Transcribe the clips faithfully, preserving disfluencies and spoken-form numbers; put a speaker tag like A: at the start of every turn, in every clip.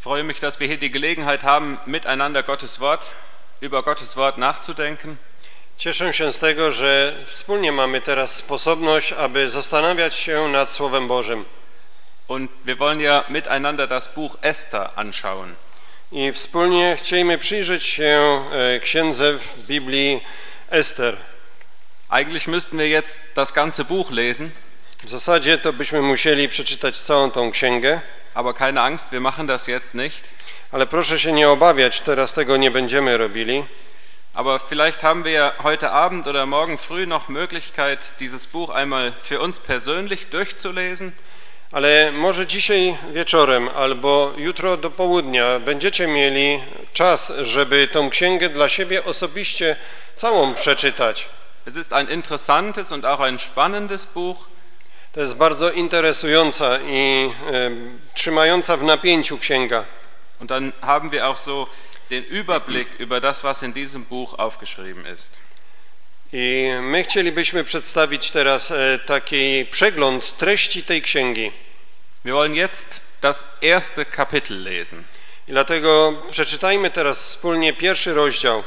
A: freue mich, dass wir hier die Gelegenheit haben, miteinander Gottes Wort, über Gottes Wort nachzudenken.
B: Cieszę się z tego, że wspólnie mamy teraz sposobność, aby zastanawiać się nad Słowem Bożym.
A: Und wir wollen ja miteinander das Buch Esther anschauen.
B: I wspólnie chcielibyśmy przyjrzeć się księdze w Biblii Ester.
A: Eigentlich müssten wir jetzt das ganze Buch lesen.
B: W zasadzie to byśmy musieli przeczytać całą tą księgę.
A: Aber keine Angst, wir machen das jetzt nicht.
B: Ale proszę się nie obawiać, teraz tego nie będziemy robili.
A: Aber vielleicht haben wir ja heute Abend oder morgen früh noch Möglichkeit, dieses Buch einmal für uns persönlich durchzulesen.
B: Ale może dzisiaj wieczorem albo jutro do południa będziecie mieli czas, żeby tą księgę dla siebie osobiście całą przeczytać.
A: Es ist ein interessantes und auch ein spannendes Buch.
B: To jest bardzo interesująca i e, trzymająca w napięciu księga.
A: Und dann haben wir auch so den Überblick über das, was in diesem Buch aufgeschrieben ist.
B: I my chcielibyśmy przedstawić teraz e, taki przegląd treści tej księgi.
A: Wir wollen jetzt das erste Kapitel lesen.
B: I dlatego przeczytajmy teraz wspólnie pierwszy rozdział.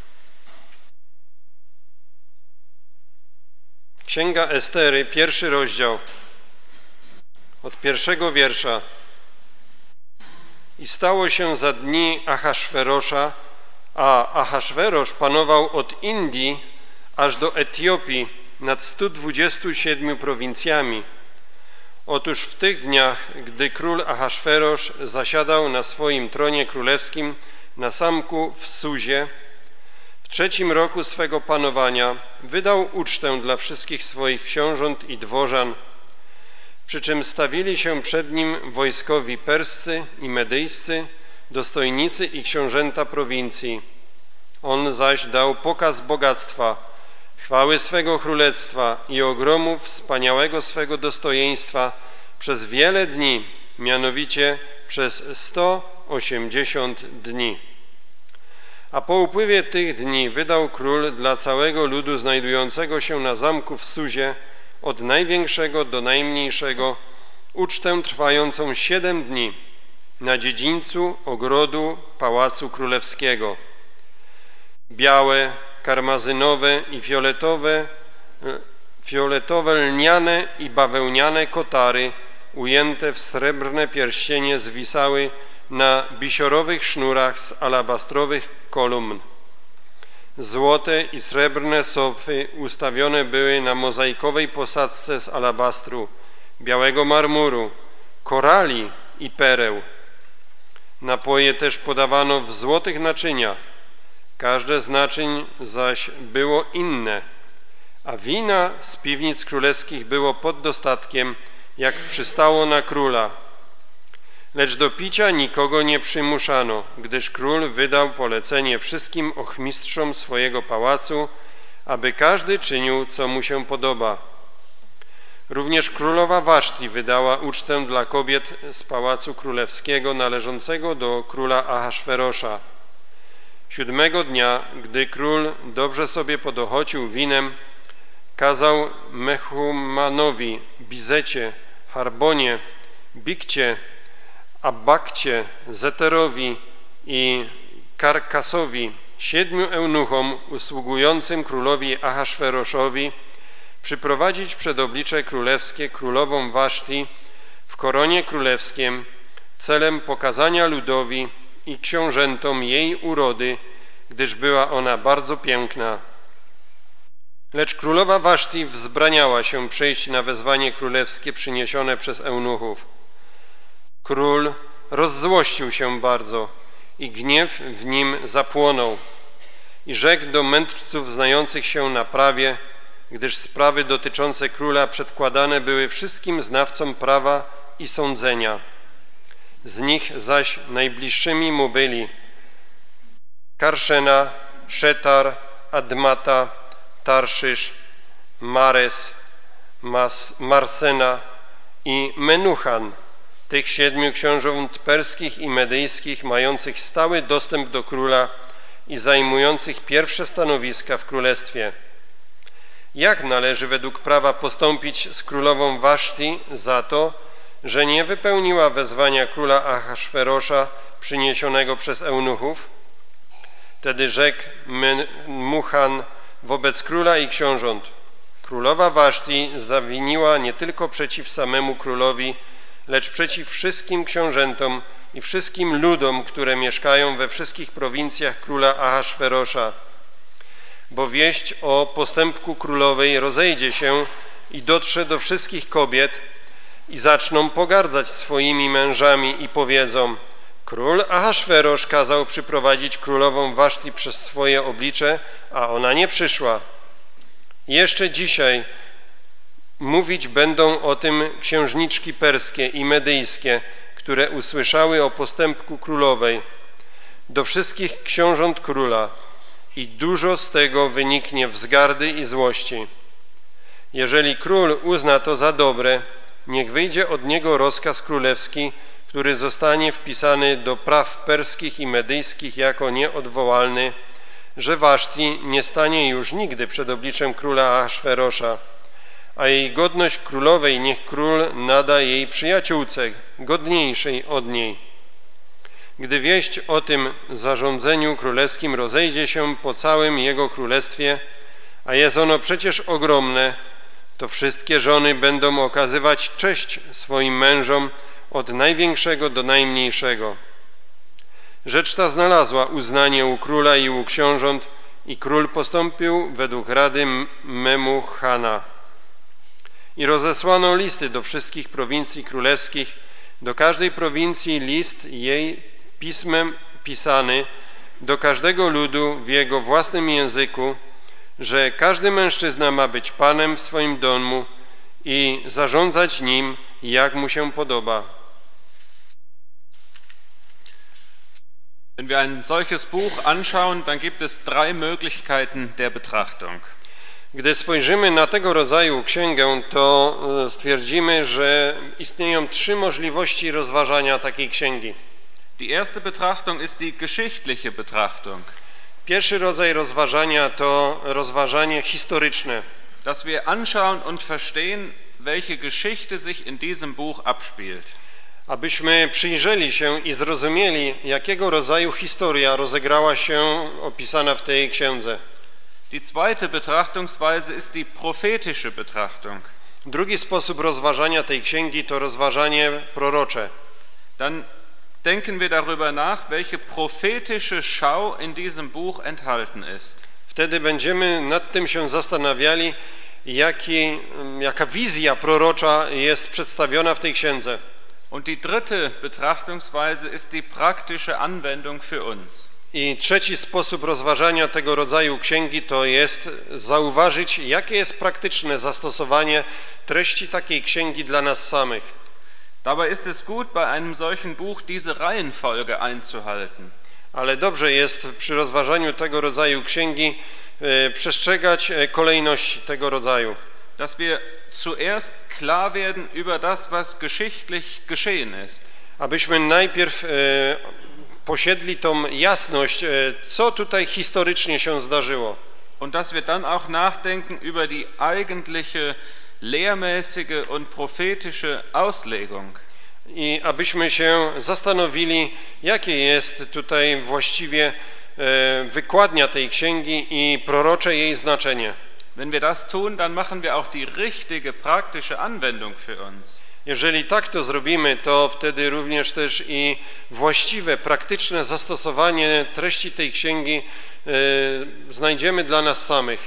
B: Księga Estery, pierwszy rozdział, od pierwszego wiersza. I stało się za dni Ahasferosza, a Ahasferosz panował od Indii aż do Etiopii nad stu dwudziestu siedmiu prowincjami. Otóż w tych dniach, gdy król Ahasferosz zasiadał na swoim tronie królewskim na zamku w Suzie, w trzecim roku swego panowania wydał ucztę dla wszystkich swoich książąt i dworzan, przy czym stawili się przed nim wojskowi perscy i medyjscy, dostojnicy i książęta prowincji. On zaś dał pokaz bogactwa, chwały swego królestwa i ogromu wspaniałego swego dostojeństwa przez wiele dni, mianowicie przez sto osiemdziesiąt dni. A po upływie tych dni wydał król dla całego ludu znajdującego się na zamku w Suzie, od największego do najmniejszego, ucztę trwającą siedem dni na dziedzińcu ogrodu Pałacu Królewskiego. Białe, karmazynowe i fioletowe, fioletowe lniane i bawełniane kotary ujęte w srebrne pierścienie zwisały na bisiorowych sznurach z alabastrowych kolumn. Złote i srebrne sofy ustawione były na mozaikowej posadzce z alabastru, białego marmuru, korali i pereł. Napoje też podawano w złotych naczyniach, każde z naczyń zaś było inne, a wina z piwnic królewskich było pod dostatkiem, jak przystało na króla. Lecz do picia nikogo nie przymuszano, gdyż król wydał polecenie wszystkim ochmistrzom swojego pałacu, aby każdy czynił, co mu się podoba. Również królowa Waszti wydała ucztę dla kobiet z pałacu królewskiego należącego do króla Ahasferosza. Siódmego dnia, gdy król dobrze sobie podochocił winem, kazał Mechumanowi, Bizecie, Harbonie, Bikcie, Abbakcie, Zeterowi i Karkasowi, siedmiu eunuchom usługującym królowi Ahasferoszowi, przyprowadzić przed oblicze królewskie królową Waszti w koronie królewskim celem pokazania ludowi i książętom jej urody, gdyż była ona bardzo piękna. Lecz królowa Waszti wzbraniała się przyjść na wezwanie królewskie przyniesione przez eunuchów. Król rozzłościł się bardzo i gniew w nim zapłonął i rzekł do mędrców znających się na prawie, gdyż sprawy dotyczące króla przedkładane były wszystkim znawcom prawa i sądzenia. Z nich zaś najbliższymi mu byli Karszena, Szetar, Admata, Tarszysz, Mares, Mas, Marsena i Menuchan, tych siedmiu książąt perskich i medyjskich, mających stały dostęp do króla i zajmujących pierwsze stanowiska w królestwie. Jak należy według prawa postąpić z królową Waszti za to, że nie wypełniła wezwania króla Ahasferosza przyniesionego przez eunuchów. Wtedy rzekł Memuchan wobec króla i książąt: królowa Waszti zawiniła nie tylko przeciw samemu królowi, lecz przeciw wszystkim książętom i wszystkim ludom, które mieszkają we wszystkich prowincjach króla Ahasferosza. Bo wieść o postępku królowej rozejdzie się i dotrze do wszystkich kobiet i zaczną pogardzać swoimi mężami i powiedzą: król Ahasferosz kazał przyprowadzić królową Waszti przez swoje oblicze, a ona nie przyszła. Jeszcze dzisiaj mówić będą o tym księżniczki perskie i medyjskie, które usłyszały o postępku królowej, do wszystkich książąt króla, i dużo z tego wyniknie wzgardy i złości. Jeżeli król uzna to za dobre, niech wyjdzie od niego rozkaz królewski, który zostanie wpisany do praw perskich i medyjskich jako nieodwołalny, że Waszti nie stanie już nigdy przed obliczem króla Ahasferosza, a jej godność królowej niech król nada jej przyjaciółce, godniejszej od niej. Gdy wieść o tym zarządzeniu królewskim rozejdzie się po całym jego królestwie, a jest ono przecież ogromne, to wszystkie żony będą okazywać cześć swoim mężom od największego do najmniejszego. Rzecz ta znalazła uznanie u króla i u książąt i król postąpił według rady Memuchana. I rozesłano listy do wszystkich prowincji królewskich, do każdej prowincji list jej pismem pisany, do każdego ludu w jego własnym języku, że każdy mężczyzna ma być panem w swoim domu i zarządzać nim, jak mu się podoba.
A: Wenn wir ein solches Buch anschauen, dann gibt es drei Möglichkeiten der Betrachtung.
B: Gdy spojrzymy na tego rodzaju księgę, to stwierdzimy, że istnieją trzy możliwości rozważania takiej księgi.
A: Die erste Betrachtung ist die geschichtliche Betrachtung.
B: Pierwszy rodzaj rozważania to rozważanie historyczne.
A: Dass wir anschauen und verstehen, welche Geschichte sich in diesem Buch abspielt.
B: Abyśmy przyjrzeli się i zrozumieli, jakiego rodzaju historia rozegrała się opisana w tej księdze.
A: Die zweite Betrachtungsweise ist die prophetische Betrachtung.
B: Drugi sposób rozważania tej księgi to rozważanie prorocze.
A: Dann denken wir darüber nach, welche prophetische Schau in diesem Buch enthalten ist.
B: Wtedy będziemy nad tym się zastanawiali, jaki, jaka wizja prorocza jest przedstawiona w tej księdze.
A: Und die dritte Betrachtungsweise ist die praktische Anwendung für uns.
B: I trzeci sposób rozważania tego rodzaju księgi to jest zauważyć, jakie jest praktyczne zastosowanie treści takiej księgi dla nas samych.
A: Dabei ist es gut, bei einem solchen Buch diese Reihenfolge einzuhalten.
B: Ale dobrze jest przy rozważaniu tego rodzaju księgi e, przestrzegać kolejności tego rodzaju.
A: Dass wir zuerst klar werden über das, was geschichtlich geschehen ist.
B: Abyśmy najpierw e, posiedli tą jasność, e, co tutaj historycznie się zdarzyło.
A: Und dass wir dann auch nachdenken über die eigentliche lehrmäßige und prophetische Auslegung.
B: I abyśmy się zastanowili, jakie jest tutaj właściwie e, wykładnia tej księgi i prorocze jej znaczenie.
A: Wenn wir das tun, dann machen wir auch die richtige praktische Anwendung für uns.
B: Jeżeli tak to zrobimy, to wtedy również też i właściwe, praktyczne zastosowanie treści tej księgi e, znajdziemy dla nas samych.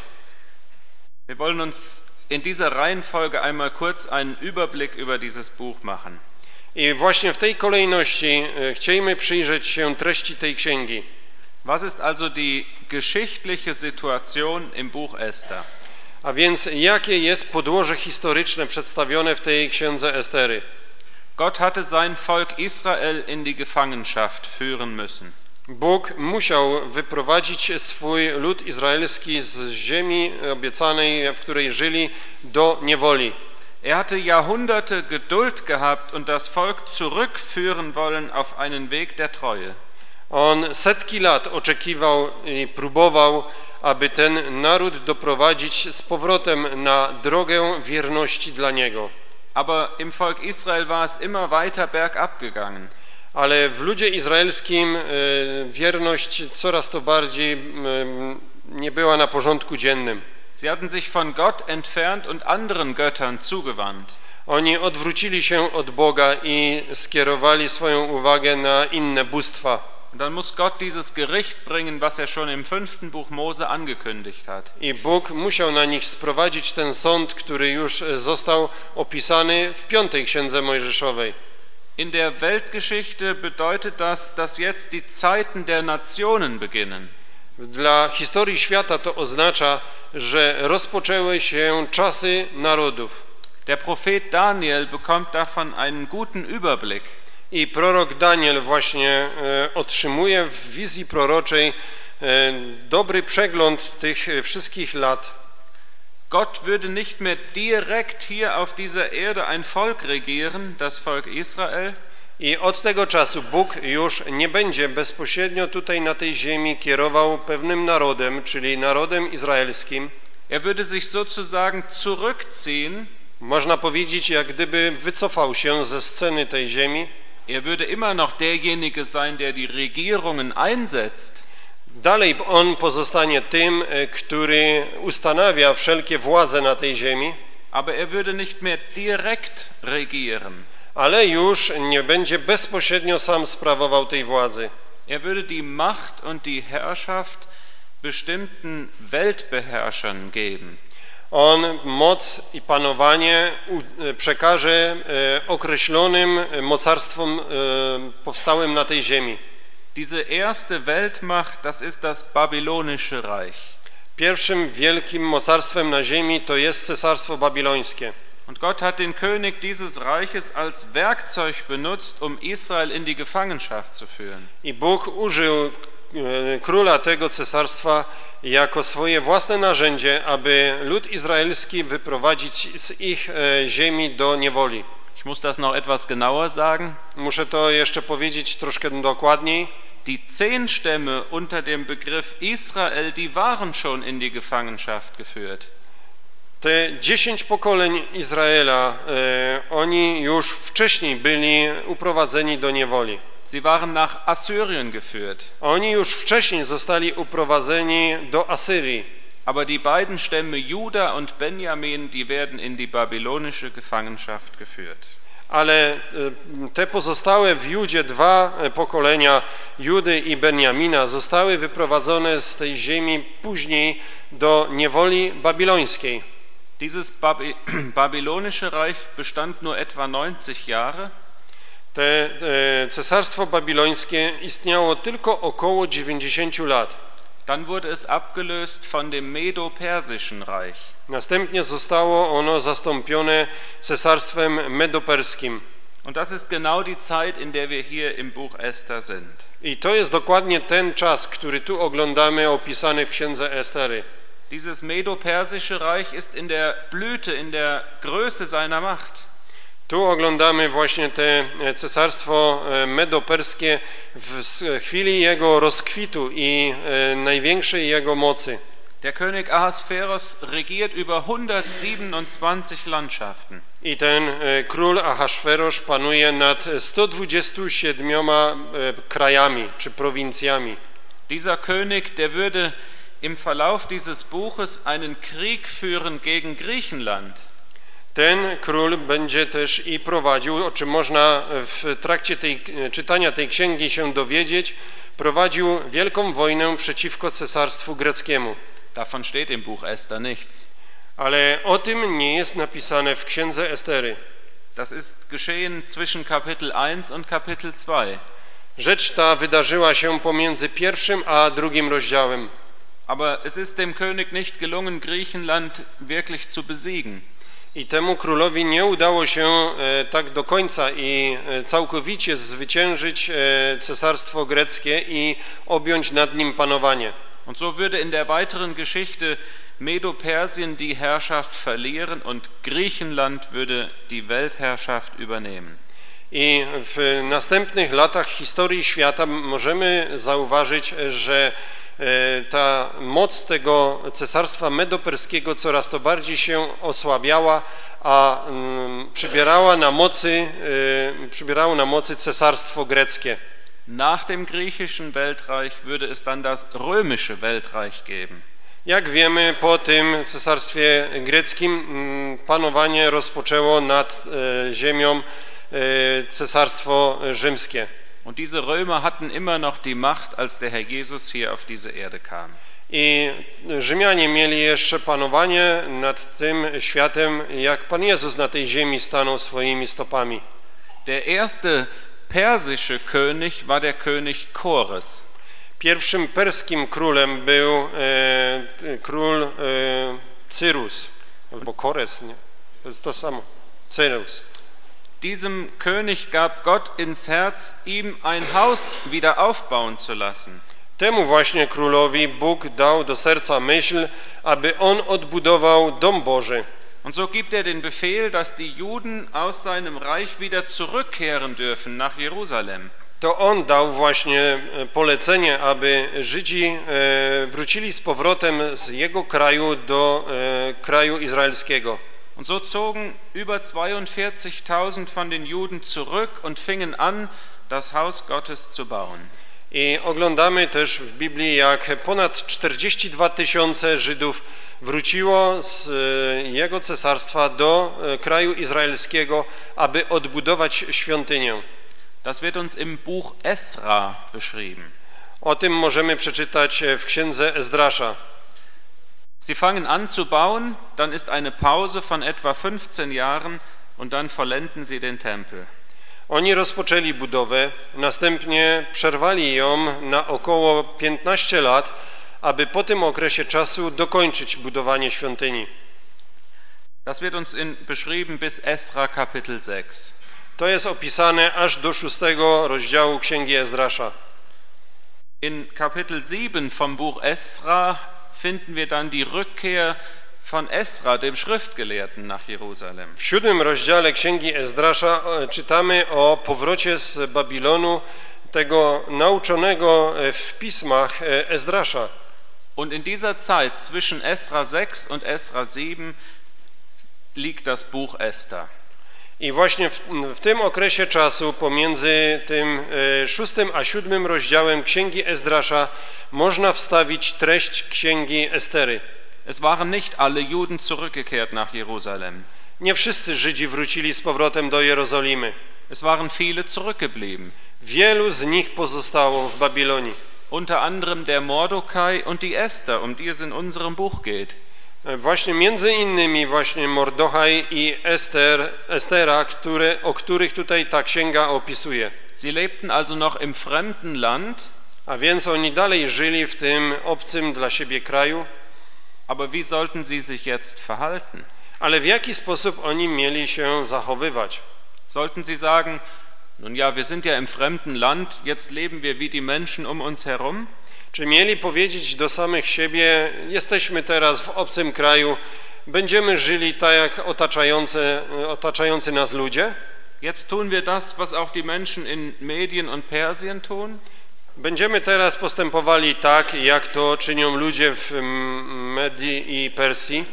A: Wir wollen uns in dieser Reihenfolge einmal kurz einen Überblick über dieses Buch machen.
B: I właśnie w tej kolejności e, chcielibyśmy przyjrzeć się treści tej księgi.
A: Was ist also die geschichtliche Situation im Buch Esther?
B: A więc jakie jest podłoże historyczne przedstawione w tej księdze Estery?
A: Gott hatte sein Volk Israel in die Gefangenschaft führen müssen.
B: Bóg musiał wyprowadzić swój lud izraelski z ziemi obiecanej, w której żyli, do niewoli.
A: Er hatte Jahrhunderte Geduld gehabt und das Volk zurückführen wollen auf einen Weg der Treue.
B: On setki lat oczekiwał i próbował, aby ten naród doprowadzić z powrotem na drogę wierności dla Niego.
A: Aber im Volk Israel war es immer weiter bergab gegangen.
B: Ale w ludzie izraelskim wierność coraz to bardziej nie była na porządku dziennym.
A: Sie hatten sich von Gott entfernt und anderen Göttern zugewandt.
B: Oni odwrócili się od Boga i skierowali swoją uwagę na inne bóstwa.
A: Und dann muss Gott dieses Gericht bringen, was er schon im fünften Buch Mose angekündigt hat.
B: I Bóg musiał na nich sprowadzić ten sąd, który już został opisany w piątej księdze Mojżeszowej.
A: In der Weltgeschichte bedeutet das, dass jetzt die Zeiten der Nationen beginnen.
B: Dla historii świata to oznacza, że rozpoczęły się czasy narodów.
A: Der Prophet Daniel bekommt davon einen guten Überblick.
B: I prorok Daniel właśnie e, otrzymuje w wizji proroczej e, dobry przegląd tych wszystkich lat.
A: Gott würde nicht mehr direkt hier auf dieser Erde ein Volk regieren, das Volk Israel.
B: I od tego czasu Bóg już nie będzie bezpośrednio tutaj na tej ziemi kierował pewnym narodem, czyli narodem izraelskim.
A: Er würde sich sozusagen zurückziehen.
B: Można powiedzieć, jak gdyby wycofał się ze sceny tej ziemi.
A: Er würde immer noch derjenige sein, der die Regierungen einsetzt.
B: Dalej on pozostanie tym, który ustanawia wszelkie władze na tej ziemi.
A: Aber er würde nicht mehr direkt regieren.
B: Ale już nie będzie bezpośrednio sam sprawował tej władzy.
A: Er würde die Macht und die Herrschaft bestimmten Weltbeherrschern geben.
B: On moc i panowanie przekaże określonym mocarstwom powstałym na tej ziemi.
A: Diese erste Weltmacht, das ist das babylonische Reich.
B: Pierwszym wielkim mocarstwem na ziemi to jest Cesarstwo Babilońskie.
A: Und Gott hat den König dieses Reiches als Werkzeug benutzt, um Israel in die Gefangenschaft zu führen.
B: I Bóg użył króla tego cesarstwa jako swoje własne narzędzie, aby lud izraelski wyprowadzić z ich ziemi do niewoli.
A: Ich muss das noch etwas genauer sagen.
B: Muszę to jeszcze powiedzieć troszkę dokładniej.
A: Die zehn Stämme unter dem Begriff Israel, die waren schon in die Gefangenschaft geführt.
B: Te dziesięć pokoleń Izraela, e, oni już wcześniej byli uprowadzeni do niewoli.
A: Sie waren nach Assyrien geführt.
B: Oni już wcześniej zostali uprowadzeni do Asyrii.
A: Aber die beiden Stämme Juda und Benjamin, die werden in die babylonische Gefangenschaft geführt.
B: Ale te pozostałe w Judzie dwa pokolenia, Judy i Benjamina, zostały wyprowadzone z tej ziemi później do niewoli babilońskiej.
A: Dieses Baby babylonische Reich bestand nur etwa neunzig Jahre.
B: Te e, cesarstwo babilońskie istniało tylko około dziewięćdziesiąt lat.
A: Dann wurde es abgelöst von dem Medo-Persischen Reich.
B: Następnie zostało ono zastąpione cesarstwem medoperskim.
A: Und das ist genau die Zeit, in der wir hier im Buch Esther sind.
B: I to jest dokładnie ten czas, który tu oglądamy, opisany w księdze Estery.
A: Dieses Medo-Persische Reich ist in der Blüte, in der Größe seiner Macht.
B: Tu oglądamy właśnie te cesarstwo medoperskie w chwili jego rozkwitu i największej jego mocy.
A: Der König Ahasveros regiert über hundertsiebenundzwanzig Landschaften.
B: I ten król Ahasverosz panuje nad sto dwudziestoma siedmioma krajami czy prowincjami.
A: Dieser König, der würde im Verlauf dieses Buches einen Krieg führen gegen Griechenland.
B: Ten król będzie też i prowadził, o czym można w trakcie tej, czytania tej księgi się dowiedzieć, prowadził wielką wojnę przeciwko cesarstwu greckiemu.
A: Davon steht im Buch Esther nichts.
B: Ale o tym nie jest napisane w księdze Estery.
A: Das ist geschehen zwischen Kapitel eins und Kapitel zwei.
B: Rzecz ta wydarzyła się pomiędzy pierwszym a drugim rozdziałem.
A: Aber es ist dem König nicht gelungen, Griechenland wirklich zu besiegen.
B: I temu królowi nie udało się e, tak do końca i e, całkowicie zwyciężyć e, cesarstwo greckie i objąć nad nim panowanie.
A: Und so würde in der weiteren Geschichte Medo-Persien die Herrschaft verlieren und Griechenland würde die Weltherrschaft übernehmen.
B: I w następnych latach historii świata możemy zauważyć, że ta moc tego cesarstwa medoperskiego coraz to bardziej się osłabiała, a przybierała na mocy, przybierało na mocy cesarstwo greckie.
A: Nach dem griechischen Weltreich würde es dann das römische Weltreich geben.
B: Jak wiemy, po tym cesarstwie greckim panowanie rozpoczęło nad ziemią cesarstwo rzymskie.
A: Und diese Römer hatten immer noch die Macht, als der Herr Jesus hier auf diese Erde kam.
B: I Rzymianie mieli jeszcze panowanie nad tym światem, jak Pan Jezus na tej ziemi stanął swoimi stopami.
A: Der erste persische König war der König Kores.
B: Pierwszym perskim królem był e, król e, Cyrus, albo Kores, nie? To jest to samo, Cyrus.
A: Diesem König gab Gott ins Herz, ihm ein Haus wieder aufbauen zu lassen.
B: Temu właśnie królowi Bóg dał do serca myśl, aby on odbudował dom Boży.
A: Und so gibt er den Befehl, dass die Juden aus seinem Reich wieder zurückkehren dürfen nach Jerusalem.
B: To on dał właśnie polecenie, aby Żydzi wrócili z powrotem z jego kraju do kraju izraelskiego.
A: Und so zogen über zweiundvierzigtausend von den Juden zurück und fingen an, das Haus Gottes zu bauen.
B: I oglądamy też w Biblii, jak ponad czterdzieści dwa tysiące Żydów wróciło z jego cesarstwa do kraju izraelskiego, aby odbudować świątynię.
A: Das wird uns im Buch Esra beschrieben.
B: O tym możemy przeczytać w księdze Ezdrasza.
A: Sie fangen an zu bauen, dann ist eine Pause von etwa fünfzehn Jahren und dann vollenden sie den Tempel.
B: Oni rozpoczęli budowę, następnie przerwali ją na około piętnaście lat, aby po tym okresie czasu dokończyć budowanie świątyni.
A: Das wird uns in, beschrieben bis Esra Kapitel sechs.
B: To jest opisane aż do szóstego rozdziału Księgi Ezdrasza.
A: In Kapitel sieben vom Buch Esra finden wir dann die Rückkehr von Esra, dem Schriftgelehrten, nach Jerusalem.
B: W siódmym rozdziale Księgi Ezdrasza czytamy o powrocie z Babilonu tego nauczonego w pismach Ezdrasza.
A: Und in dieser Zeit zwischen Esra sechs und Esra sieben liegt das Buch Esther.
B: I właśnie w, w tym okresie czasu pomiędzy tym e, szóstym a siódmym rozdziałem Księgi Ezdrasza można wstawić treść Księgi Estery.
A: Es waren nicht alle Juden zurückgekehrt nach Jerusalem.
B: Nie wszyscy Żydzi wrócili z powrotem do Jerozolimy.
A: Es waren viele zurückgeblieben.
B: Wielu z nich pozostało w Babilonii.
A: Unter anderem der Mordokaj und die Esther, um die es in unserem Buch geht.
B: Właśnie między innymi właśnie Mordochaj i Ester, Estera, które, o których tutaj ta księga opisuje.
A: Sie lebten also noch im fremden Land.
B: A więc oni dalej żyli w tym obcym dla siebie kraju.
A: Aber wie sollten sie sich jetzt verhalten?
B: Ale w jaki sposób oni mieli się zachowywać?
A: Sollten sie sagen, nun ja, wir sind ja im fremden Land, jetzt leben wir wie die Menschen um uns herum?
B: Czy mieli powiedzieć do samych siebie, jesteśmy teraz w obcym kraju, będziemy żyli tak jak otaczające, otaczający nas ludzie?
A: Jetzt tun wir das, was auch die Menschen in Medien und Persien tun?
B: Będziemy teraz postępowali tak, jak to czynią ludzie w Medii i Persji?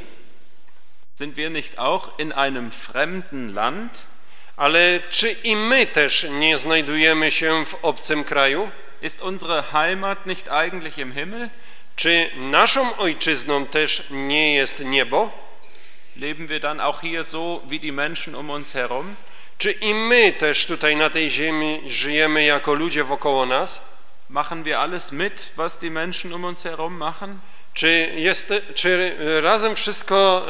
A: Sind wir nicht auch in einem fremden Land?
B: Ale czy i my też nie znajdujemy się w obcym kraju?
A: Ist unsere Heimat nicht eigentlich im Himmel?
B: Czy naszą ojczyzną też nie jest niebo?
A: Leben wir dann auch hier so wie die Menschen um uns herum?
B: Czy i my też tutaj na tej ziemi żyjemy jako ludzie wokoło nas?
A: Machen wir alles mit, was die Menschen um uns herum machen?
B: Czy, jest, czy razem wszystko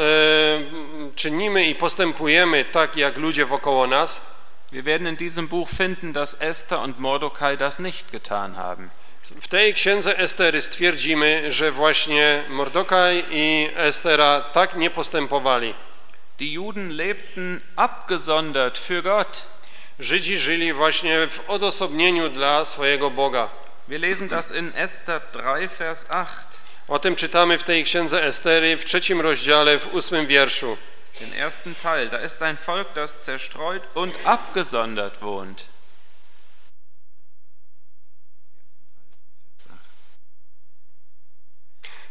B: e, czynimy i postępujemy tak, jak ludzie wokoło nas?
A: Wir werden in diesem Buch finden, dass Esther und Mordokaj das nicht getan haben.
B: W tej księdze Estery stwierdzimy, że właśnie Mordokaj i Estera tak nie postępowali.
A: Die Juden lebten abgesondert für Gott.
B: Żydzi żyli właśnie w odosobnieniu dla swojego Boga.
A: Wir lesen das in Esther drei, Vers acht.
B: O tym czytamy w tej księdze Estery w trzecim rozdziale, w ósmym wierszu.
A: Den ersten Teil, da ist ein Volk, das zerstreut und abgesondert wohnt.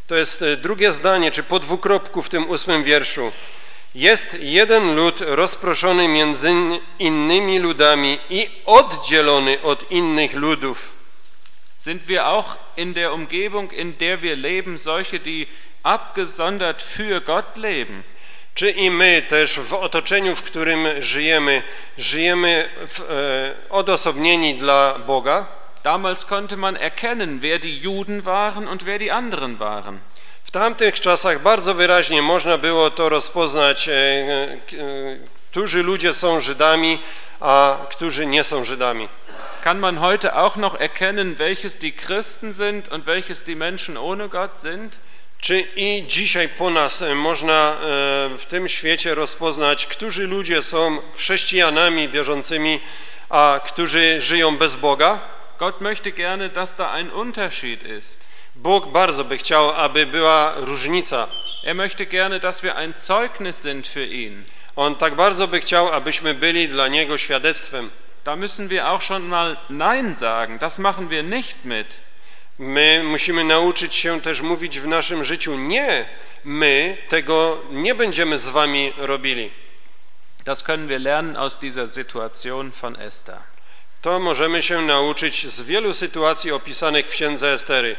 B: To jest drugie zdanie, czy po dwukropku w tym ósmym wierszu. Jest jeden lud rozproszony między innymi ludami i oddzielony od innych ludów.
A: Sind wir auch in der Umgebung, in der wir leben, solche, die abgesondert für Gott leben?
B: Czy i my też w otoczeniu, w którym żyjemy, żyjemy w, e, odosobnieni dla Boga?
A: Damals konnte man erkennen, wer die Juden waren und wer die anderen waren.
B: W tamtych czasach bardzo wyraźnie można było to rozpoznać, e, e, którzy ludzie są Żydami, a którzy nie są Żydami.
A: Kann man heute auch noch erkennen, welches die Christen sind und welches die Menschen ohne Gott sind?
B: Czy i dzisiaj po nas można w tym świecie rozpoznać, którzy ludzie są chrześcijanami wierzącymi, a którzy żyją bez Boga?
A: Gott möchte gerne, dass da ein Unterschied ist.
B: Bóg bardzo by chciał, aby była różnica.
A: Er möchte gerne, dass wir ein Zeugnis sind für ihn.
B: On tak bardzo by chciał, abyśmy byli dla Niego świadectwem.
A: Da müssen wir auch schon mal Nein sagen. Das machen wir nicht mit.
B: My musimy nauczyć się też mówić w naszym życiu nie. My tego nie będziemy z wami robili.
A: Das können wir lernen aus dieser Situation von Esther.
B: To możemy się nauczyć z wielu sytuacji opisanych w księdze Estery.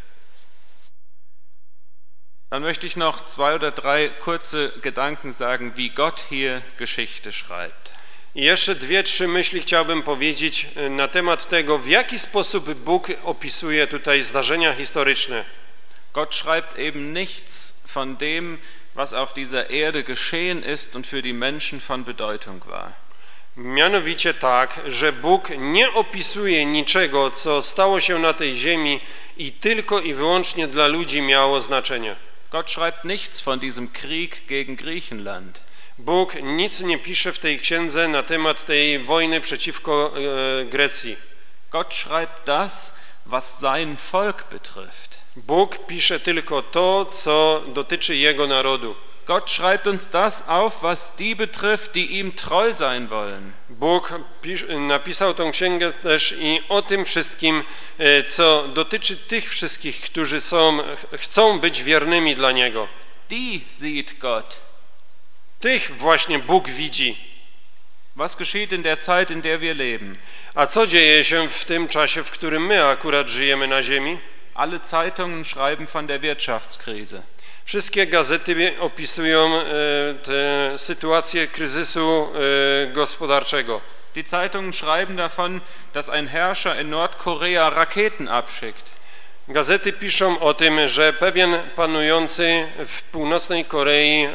A: Dann möchte ich noch zwei oder drei kurze Gedanken sagen, wie Gott hier Geschichte schreibt.
B: I jeszcze dwie, trzy myśli chciałbym powiedzieć na temat tego, w jaki sposób Bóg opisuje tutaj zdarzenia historyczne.
A: Gott schreibt eben nichts von dem, was auf dieser Erde geschehen ist und für die Menschen von Bedeutung war.
B: Mianowicie tak, że Bóg nie opisuje niczego, co stało się na tej ziemi i tylko i wyłącznie dla ludzi miało znaczenie.
A: Gott schreibt nichts von diesem Krieg gegen Griechenland.
B: Bóg nic nie pisze w tej księdze na temat tej wojny przeciwko e, Grecji.
A: Gott schreibt das, was sein Volk betrifft.
B: Bóg pisze tylko to, co dotyczy Jego narodu.
A: Gott schreibt uns das auf, was die betrifft, die ihm treu sein wollen.
B: Bóg pisz, napisał tą księgę też i o tym wszystkim, e, co dotyczy tych wszystkich, którzy są, chcą być wiernymi dla Niego.
A: Die sieht Gott.
B: Tych właśnie Bóg widzi.
A: Was geschieht in der Zeit, in der wir leben?
B: A co dzieje się w tym czasie, w którym my akurat żyjemy na ziemi?
A: Alle Zeitungen schreiben von der Wirtschaftskrise.
B: Wszystkie gazety opisują e, tę sytuację kryzysu e, gospodarczego.
A: Die Zeitungen schreiben davon, dass ein Herrscher in Nordkorea Raketen abschickt.
B: Gazety piszą o tym, że pewien panujący w północnej Korei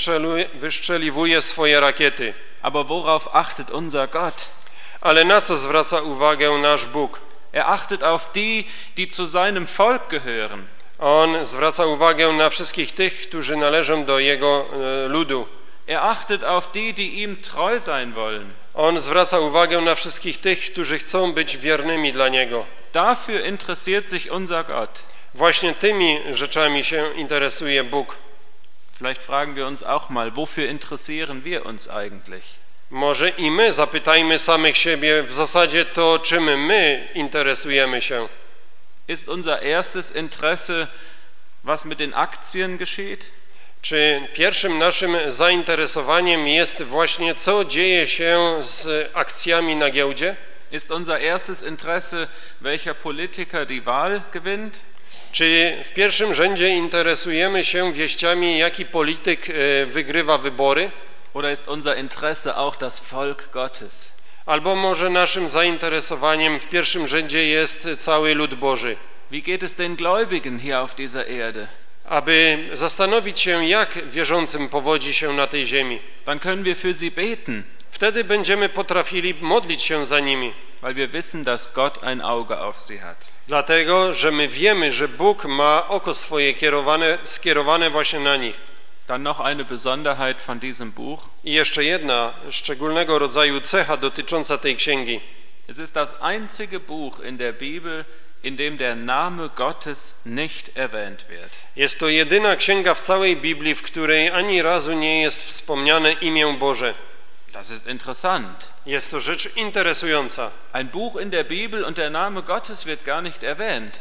B: wyszczeliwuje swoje rakiety.
A: Aber worauf achtet unser Gott?
B: Ale na co zwraca uwagę nasz Bóg?
A: Er achtet auf die, die zu seinem Volk gehören.
B: On zwraca uwagę na wszystkich tych, którzy należą do Jego e, ludu.
A: Er achtet auf die, die ihm treu sein wollen.
B: On zwraca uwagę na wszystkich tych, którzy chcą być wiernymi dla Niego.
A: Dafür interessiert sich unser Gott.
B: Właśnie tymi rzeczami się interesuje Bóg.
A: Vielleicht fragen wir uns auch mal, wofür interessieren wir uns eigentlich?
B: Może i my zapytajmy samych siebie w zasadzie to, czym my interesujemy się.
A: Ist unser erstes Interesse, was mit den Aktien geschieht?
B: Czy pierwszym naszym zainteresowaniem jest właśnie, co dzieje się z akcjami na giełdzie?
A: Ist unser erstes Interesse, welcher Politiker die Wahl gewinnt?
B: Czy w pierwszym rzędzie interesujemy się wieściami, jaki polityk wygrywa wybory?
A: Oder ist unser Interesse auch das Volk Gottes?
B: Albo może naszym zainteresowaniem w pierwszym rzędzie jest cały lud Boży?
A: Wie geht es den Gläubigen hier auf dieser Erde?
B: Aby zastanowić się, jak wierzącym powodzi się na tej ziemi.
A: Dann können wir für sie beten.
B: Wtedy będziemy potrafili modlić się za nimi.
A: Weil wir wissen, dass Gott ein Auge auf sie hat.
B: Dlatego, że my wiemy, że Bóg ma oko swoje kierowane, skierowane właśnie na nich.
A: Dann noch eine Besonderheit von diesem Buch.
B: I jeszcze jedna szczególnego rodzaju cecha dotycząca tej księgi.
A: Es ist das einzige Buch in der Bibel, in dem der Name Gottes nicht erwähnt wird.
B: Jest to jedyna księga w całej Biblii, w której ani razu nie jest wspomniane imię Boże.
A: Das ist interessant.
B: Jest to rzecz interesująca.
A: Ein Buch in der Bibel und der Name Gottes wird gar nicht erwähnt.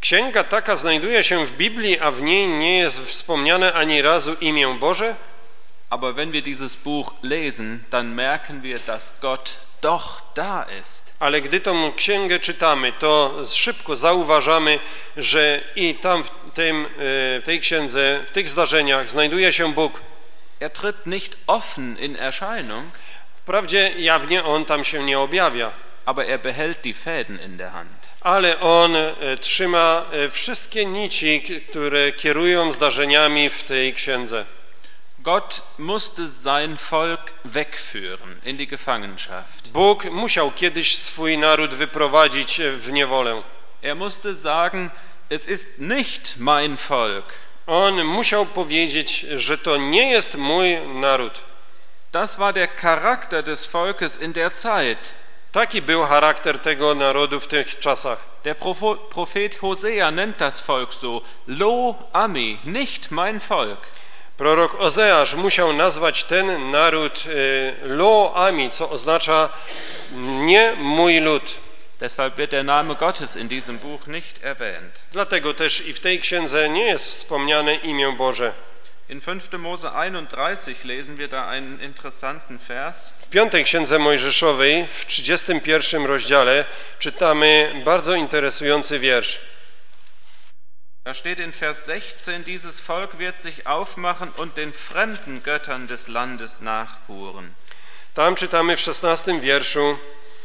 B: księga taka znajduje się w Biblii, a w niej nie jest wspomniane ani razu imię Boże?
A: Aber wenn wir dieses Buch lesen, dann merken wir, dass Gott doch da ist.
B: Ale gdy tą księgę czytamy, to szybko zauważamy, że i tam w tym, w tej księdze, w tych zdarzeniach znajduje się Bóg.
A: Er tritt nicht offen in Erscheinung,
B: Wprawdzie jawnie On tam się nie objawia,
A: aber er behält die Fäden in der Hand.
B: ale On trzyma wszystkie nici, które kierują zdarzeniami w tej księdze.
A: Gott musste sein Volk wegführen in die Gefangenschaft.
B: Bóg musiał kiedyś swój naród wyprowadzić w niewolę.
A: Er musste sagen, es ist nicht mein Volk.
B: On musiał powiedzieć, że to nie jest mój naród.
A: Das war der Charakter des Volkes in der Zeit.
B: Taki był charakter tego narodu w tych czasach.
A: Der Prophet Hosea nennt das Volk so, Lo Ami, nicht mein Volk.
B: Prorok Ozeasz musiał nazwać ten naród Lo Ami, co oznacza nie mój lud.
A: Deshalb wird der Name Gottes in diesem Buch nicht erwähnt.
B: Dlatego też i w tej księdze nie jest wspomniane imię Boże.
A: In fünfter Mose einunddreißig lesen wir da einen interessanten Vers.
B: W piątej księdze Mojżeszowej, w trzydziestym pierwszym rozdziale, czytamy bardzo interesujący wiersz.
A: Da steht in Vers sechzehn, dieses Volk wird sich aufmachen und den fremden Göttern des Landes nachhuren.
B: Tam czytamy w szesnastym wierszu,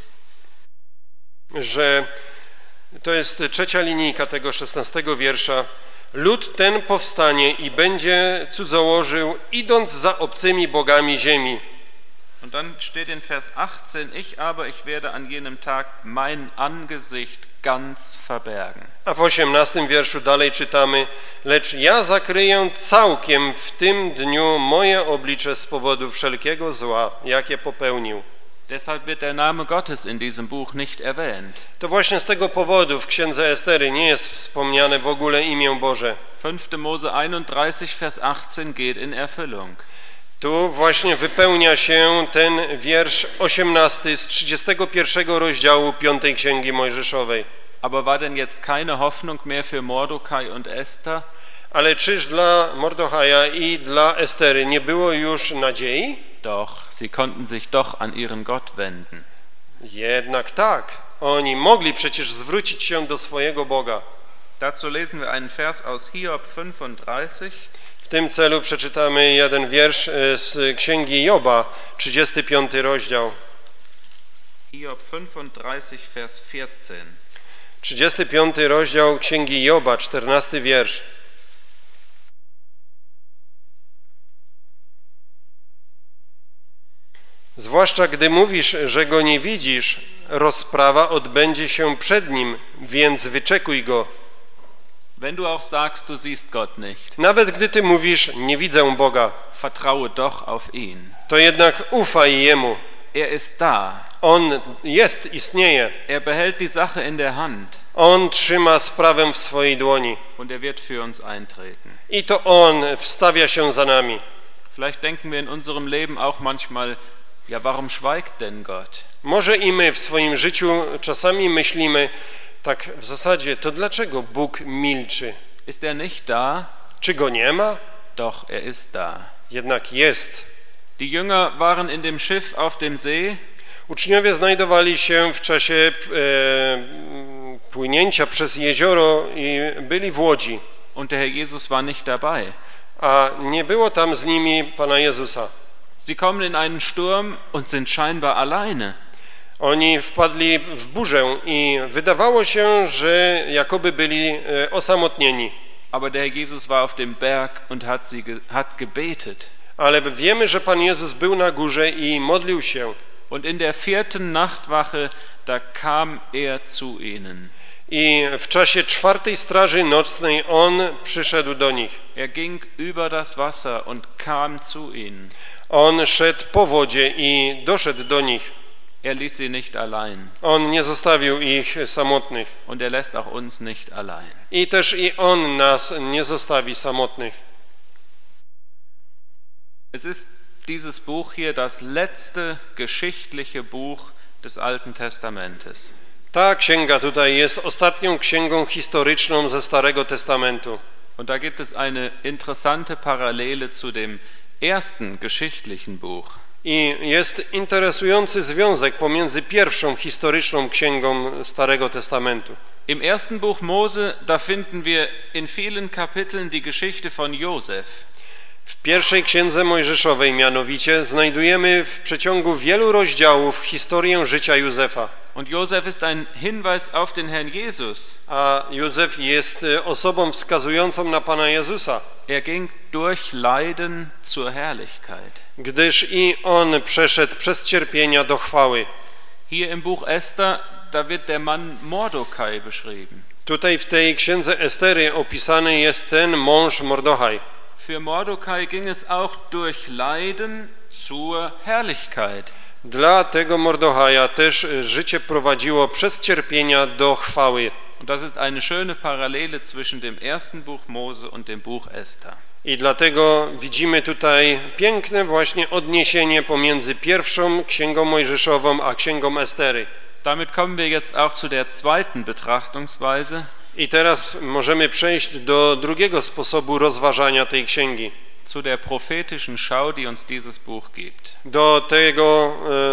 B: że to jest trzecia linijka tego szesnastego wiersza. Lud ten powstanie i będzie cudzołożył, idąc za obcymi bogami ziemi.
A: Und dann steht in Vers achtzehn, ich aber, ich werde an jenem Tag mein Angesicht ganz verbergen.
B: A w osiemnastym wierszu dalej czytamy, lecz ja zakryję całkiem w tym dniu moje oblicze z powodu wszelkiego zła, jakie popełnił.
A: Deshalb wird der Name Gottes in diesem Buch nicht erwähnt.
B: To właśnie z tego powodu w księdze Estery nie jest wspomniane w ogóle imię Boże.
A: fünfter Mose einunddreißig, Vers achtzehn geht in Erfüllung.
B: Tu właśnie wypełnia się ten wiersz osiemnasty z trzydziestego pierwszego rozdziału piątej księgi Mojżeszowej.
A: Aber war denn jetzt keine Hoffnung mehr für Mordecai und Esther?
B: Ale czyż dla Mordechaja i dla Estery nie było już nadziei?
A: Doch, sie konnten sich doch an ihren Gott wenden.
B: Jednak tak, oni mogli przecież zwrócić się do swojego Boga.
A: Dazu lesen wir einen Vers aus Hiob fünfunddreißig.
B: W tym celu przeczytamy jeden wiersz z księgi Joba, trzydziesty piąty rozdział.
A: Hiob fünfunddreißig, Vers vierzehn.
B: trzydziesty piąty rozdział księgi Joba, czternasty wiersz. Zwłaszcza gdy mówisz, że go nie widzisz, rozprawa odbędzie się przed nim, więc wyczekuj go.
A: Wenn du auch sagst, du siehst Gott nicht,
B: Nawet gdy ty mówisz, nie widzę Boga,
A: vertraue doch auf ihn.
B: to jednak ufaj Jemu.
A: Er ist da.
B: On jest, istnieje.
A: Er behält die Sache in der Hand
B: On trzyma sprawę w swojej dłoni.
A: und er wird für uns eintreten.
B: I to On wstawia się za nami.
A: Vielleicht denken wir in unserem Leben auch manchmal, ja, warum schweigt denn Gott?
B: Może i my w swoim życiu czasami myślimy, tak w zasadzie, to dlaczego Bóg milczy?
A: Ist er nicht da?
B: Czy Go nie ma?
A: Doch, er ist da.
B: Jednak jest.
A: Die Jünger waren in dem Schiff auf dem See.
B: Uczniowie znajdowali się w czasie e, płynięcia przez jezioro i byli w łodzi,
A: Und der Herr Jesus war nicht dabei.
B: a nie było tam z nimi Pana Jezusa.
A: Sie kommen in einen Sturm und sind scheinbar alleine.
B: Oni wpadli w burzę i wydawało się, że jakoby byli e, osamotnieni.
A: Aber der Herr Jesus war auf dem Berg und hat, sie ge hat gebetet.
B: Ale wiemy, że Pan Jezus był na górze i modlił się.
A: Und in der vierten Nachtwache, da kam er zu ihnen.
B: I w czasie czwartej straży nocnej On przyszedł do nich.
A: Er ging über das Wasser und kam zu ihnen.
B: On szedł po wodzie i doszedł do nich.
A: Er ließ sie nicht allein.
B: On nie zostawił ich samotnych.
A: Und er lässt auch uns nicht allein.
B: I też i On nas nie zostawi samotnych.
A: Es ist dieses Buch hier das letzte geschichtliche Buch des Alten Testamentes.
B: Ta księga tutaj jest ostatnią księgą historyczną ze Starego Testamentu.
A: Und da gibt es eine interessante Parallele zu dem ersten geschichtlichen Buch.
B: I jest interesujący związek pomiędzy pierwszą historyczną księgą Starego Testamentu.
A: Im ersten Buch Mose, da finden wir in vielen Kapiteln die Geschichte von Josef.
B: W pierwszej księdze Mojżeszowej mianowicie znajdujemy w przeciągu wielu rozdziałów historię życia Józefa.
A: Und Josef ist ein Hinweis auf den Herrn Jesus.
B: A Józef jest osobą wskazującą na Pana Jezusa.
A: Er ging durch Leiden zur Herrlichkeit.
B: Gdyż i on przeszedł przez cierpienia do chwały.
A: Hier im Buch Esther, da wird der Mann Mordokaj beschrieben.
B: Tutaj w tej księdze Estery opisany jest ten mąż Mordochaj.
A: Für Mordokaj ging es auch durch Leiden zur Herrlichkeit.
B: Dla tego Mordochaja też życie prowadziło przez cierpienia do chwały.
A: Und das ist eine schöne Parallele zwischen dem ersten Buch Mose und dem Buch Esther.
B: I dlatego widzimy tutaj piękne właśnie odniesienie pomiędzy pierwszą księgą Mojżeszową a księgą Estery.
A: Damit kommen wir jetzt auch zu der zweiten Betrachtungsweise.
B: I teraz możemy przejść do drugiego sposobu rozważania tej księgi.
A: Zu der prophetischen Schau, die uns dieses Buch gibt.
B: Do tego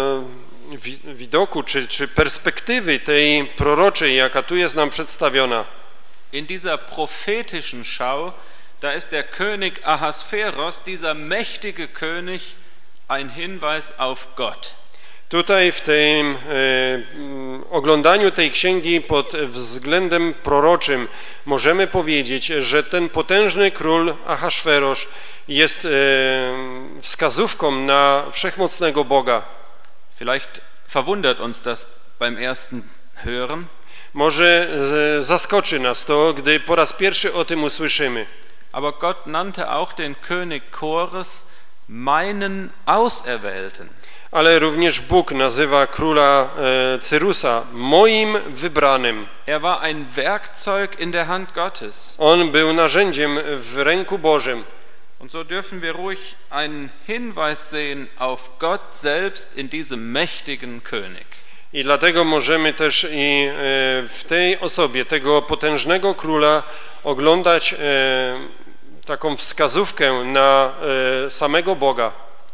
B: e, wi widoku czy, czy perspektywy tej proroczej, jaka tu jest nam przedstawiona.
A: In dieser prophetischen Schau, da ist der König Ahasveros, dieser mächtige König, ein Hinweis auf Gott.
B: Tutaj w tym e, oglądaniu tej księgi pod względem proroczym możemy powiedzieć, że ten potężny król Ahasverosz jest e, wskazówką na wszechmocnego Boga.
A: Vielleicht verwundert uns das beim ersten Hören.
B: Może e, zaskoczy nas to, gdy po raz pierwszy o tym usłyszymy.
A: Aber Gott nannte auch den König Kores meinen Auserwählten.
B: Ale również Bóg nazywa króla e, Cyrusa moim wybranym.
A: Er war ein Werkzeug in der Hand Gottes.
B: On był narzędziem w ręku Bożym.
A: Und so dürfen wir ruhig einen Hinweis sehen auf Gott selbst in diesem mächtigen König.
B: I dlatego możemy też i e, w tej osobie tego potężnego króla oglądać e, taką wskazówkę na e, samego Boga.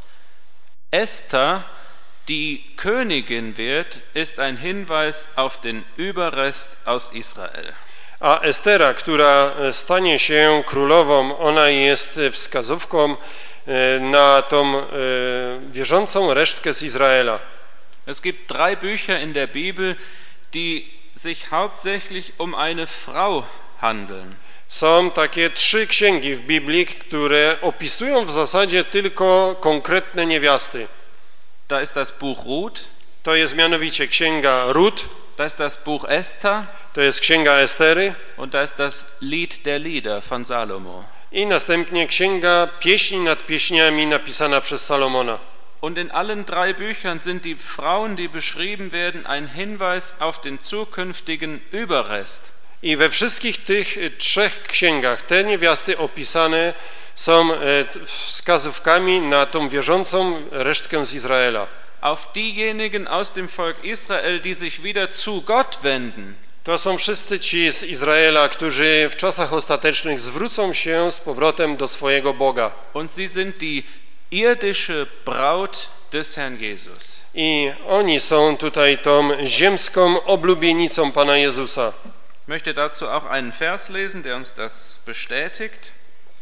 A: Esther, die Königin wird, ist ein Hinweis auf den Überrest aus Israel.
B: A Estera, która stanie się królową, ona jest wskazówką na tą wierzącą resztkę z Izraela.
A: Es gibt drei Bücher in der Bibel, die sich hauptsächlich um eine Frau handeln.
B: Są takie trzy księgi w Biblii, które opisują w zasadzie tylko konkretne niewiasty.
A: Da ist das Buch Ruth.
B: To jest mianowicie księga Rut.
A: Da ist das Buch Esther.
B: To jest księga Estery.
A: Und da ist das Lied der Lieder von Salomo.
B: I następnie księga Pieśni nad pieśniami napisana przez Salomona.
A: Und in allen drei Büchern sind die Frauen, die beschrieben werden, ein Hinweis auf den zukünftigen Überrest.
B: I we wszystkich tych trzech księgach te niewiasty opisane są wskazówkami na tą wierzącą resztkę z Izraela.
A: Auf diejenigen aus dem Volk Israel, die sich wieder zu Gott wenden.
B: To są wszyscy ci z Izraela, którzy w czasach ostatecznych zwrócą się z powrotem do swojego Boga.
A: Und sie sind die irdische Braut des Herrn Jesus.
B: I oni są tutaj tą ziemską oblubienicą Pana Jezusa.
A: Ich möchte dazu auch einen Vers lesen, der uns das bestätigt.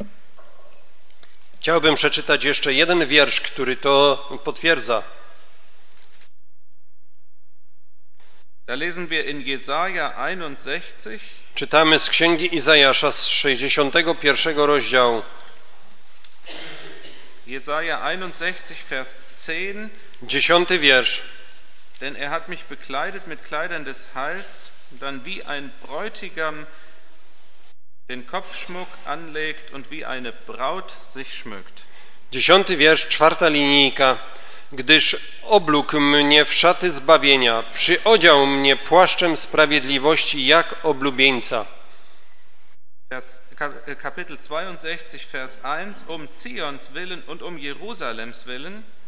B: Chciałbym przeczytać jeszcze jeden wiersz, który to potwierdza.
A: Da lesen wir in Jesaja einundsechzig.
B: Czytamy z księgi Izajasza z sześćdziesiątego pierwszego rozdziału.
A: Jesaja einundsechzig, Vers zehn.
B: Dziesiąty wiersz.
A: Denn er hat mich bekleidet mit Kleidern des Heils, dann wie ein Bräutigam den Kopfschmuck anlegt und wie eine Braut sich schmückt.
B: Dziesiąty wiersz, czwarta linijka. Gdyż oblógł mnie w szaty zbawienia, przyodział mnie płaszczem sprawiedliwości jak oblubieńca.
A: Vers, Kapitel zweiundsechzig, Vers eins, um Zions willen und um Jerusalems willen.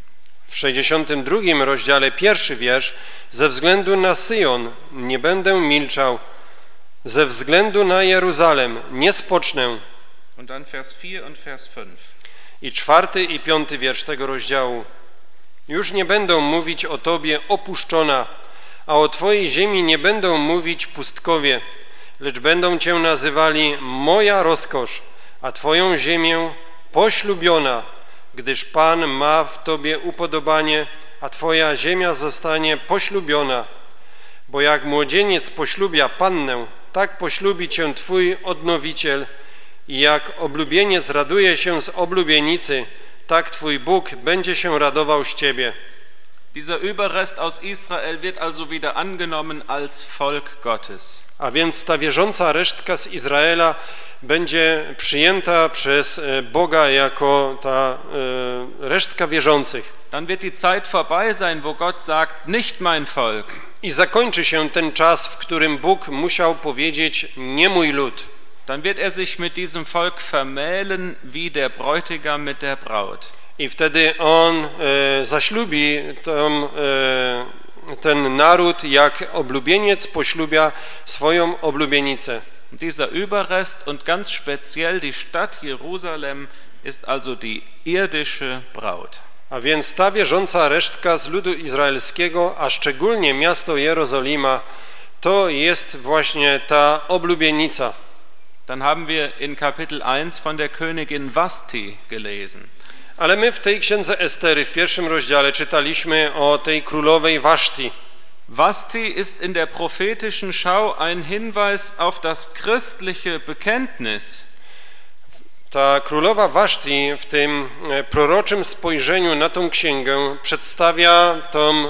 B: W sześćdziesiątym drugim rozdziale, pierwszy wiersz: ze względu na Syjon nie będę milczał, ze względu na Jeruzalem nie spocznę.
A: Und dann Vers vier und Vers fünf.
B: I czwarty i piąty wiersz tego rozdziału: już nie będą mówić o Tobie opuszczona, a o Twojej ziemi nie będą mówić pustkowie, lecz będą Cię nazywali moja rozkosz, a Twoją ziemię poślubiona, gdyż Pan ma w Tobie upodobanie, a Twoja ziemia zostanie poślubiona. Bo jak młodzieniec poślubia pannę, tak poślubi Cię Twój odnowiciel, i jak oblubieniec raduje się z oblubienicy, tak Twój Bóg będzie się radował z Ciebie.
A: Dieser Überrest aus Israel wird also wieder angenommen als Volk Gottes.
B: A więc ta wierząca resztka z Izraela będzie przyjęta przez Boga jako ta e, resztka wierzących.
A: Dann wird die Zeit vorbei sein, wo Gott sagt, nicht mein Volk.
B: I zakończy się ten czas, w którym Bóg musiał powiedzieć: nie mój lud.
A: Dann wird er sich mit diesem Volk vermählen, wie der Bräutigam mit der Braut.
B: I wtedy on e, zaślubi tą, e, ten naród, jak oblubieniec poślubia swoją oblubienicę.
A: Dieser Überrest und ganz speziell die Stadt Jerusalem ist also die irdische Braut.
B: A więc ta wierząca resztka z ludu izraelskiego, a szczególnie miasto Jerozolima, to jest właśnie ta oblubienica.
A: Dann haben wir in Kapitel eins von der Königin Vashti gelesen.
B: Ale my w tej księdze Estery w pierwszym rozdziale czytaliśmy o tej królowej Waszti.
A: Vashti ist in der prophetischen Schau ein Hinweis auf das christliche Bekenntnis.
B: Ta królowa Waszti w tym proroczym spojrzeniu na tą księgę przedstawia tą,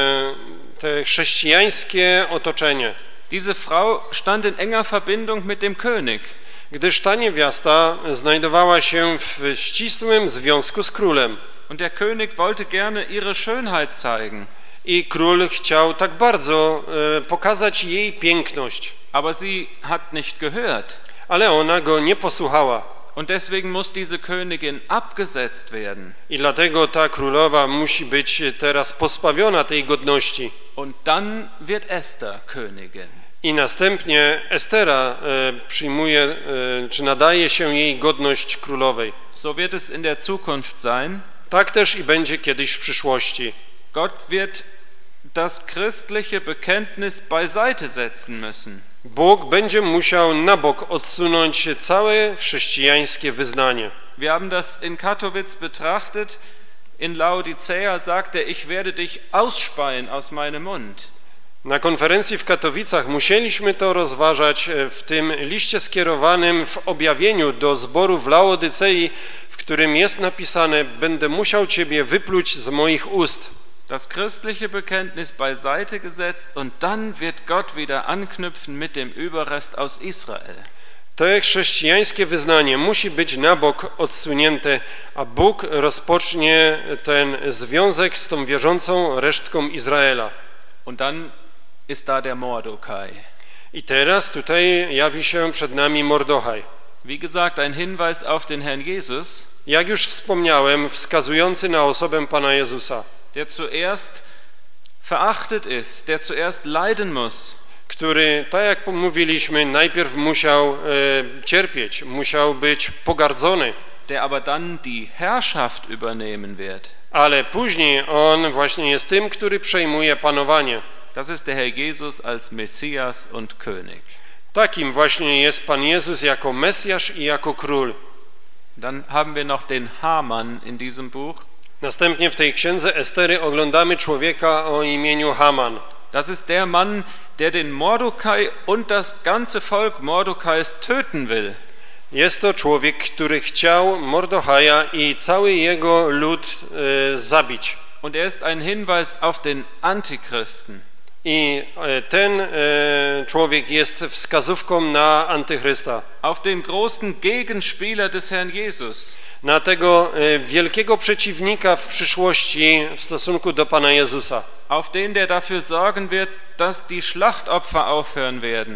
B: te chrześcijańskie otoczenie.
A: Diese Frau stand in enger Verbindung mit dem König.
B: Gdyż ta niewiasta znajdowała się w ścisłym związku z królem.
A: Und der König wollte gerne ihre Schönheit zeigen.
B: I król chciał tak bardzo e, pokazać jej piękność.
A: Aber sie hat nicht gehört.
B: Ale ona go nie posłuchała.
A: Und deswegen muss diese Königin abgesetzt werden.
B: I dlatego ta królowa musi być teraz pozbawiona tej godności.
A: Und dann wird Esther Königin.
B: I następnie Estera e, przyjmuje, e, czy nadaje się jej godność królowej.
A: So wird es in der Zukunft sein.
B: Tak też i będzie kiedyś w przyszłości.
A: Gott wird das christliche Bekenntnis beiseite setzen müssen.
B: Bóg będzie musiał na bok odsunąć całe chrześcijańskie wyznanie.
A: Wir haben das in Katowice betrachtet. In Laodicea sagt er, ich werde dich ausspeien aus meinem Mund.
B: Na konferencji w Katowicach musieliśmy to rozważać w tym liście skierowanym w objawieniu do zboru w Laodycei, w którym jest napisane: będę musiał Ciebie wypluć z moich ust.
A: Das christliche Bekenntnis beiseite gesetzt und dann wird Gott wieder anknüpfen mit dem Überrest aus Israel.
B: To chrześcijańskie wyznanie musi być na bok odsunięte, a Bóg rozpocznie ten związek z tą wierzącą resztką Izraela.
A: Und dann ist da der Mordokaj.
B: I teraz tutaj jawi się przed nami Mordochaj.
A: Wie gesagt, ein Hinweis auf den Herrn Jesus.
B: Jak już wspomniałem, wskazujący na osobę Pana Jezusa,
A: der zuerst verachtet ist, der zuerst leiden muss.
B: Który, tak jak mówiliśmy, najpierw musiał e, cierpieć, musiał być pogardzony.
A: Der aber dann die Herrschaft übernehmen wird.
B: Ale później on właśnie jest tym, który przejmuje panowanie.
A: Das ist der Herr Jesus als Messias und König.
B: Takim właśnie jest Pan Jezus jako Mesjasz i jako Król.
A: Dann haben wir noch den Haman in diesem Buch.
B: Następnie w tej księdze Estery oglądamy człowieka o imieniu Haman.
A: Das ist der Mann, der den Mordokaj und das ganze Volk Mordokais töten will.
B: Jest to człowiek, który chciał Mordochaja i cały jego lud e, zabić.
A: Und er ist ein Hinweis auf den Antichristen.
B: I e, ten e, człowiek jest wskazówką na Antychrysta.
A: Auf den großen Gegenspieler des Herrn Jesus.
B: Na tego e, wielkiego przeciwnika w przyszłości w stosunku do Pana Jezusa.
A: Auf den, der dafür sorgen wird, dass die Schlachtopfer aufhören werden.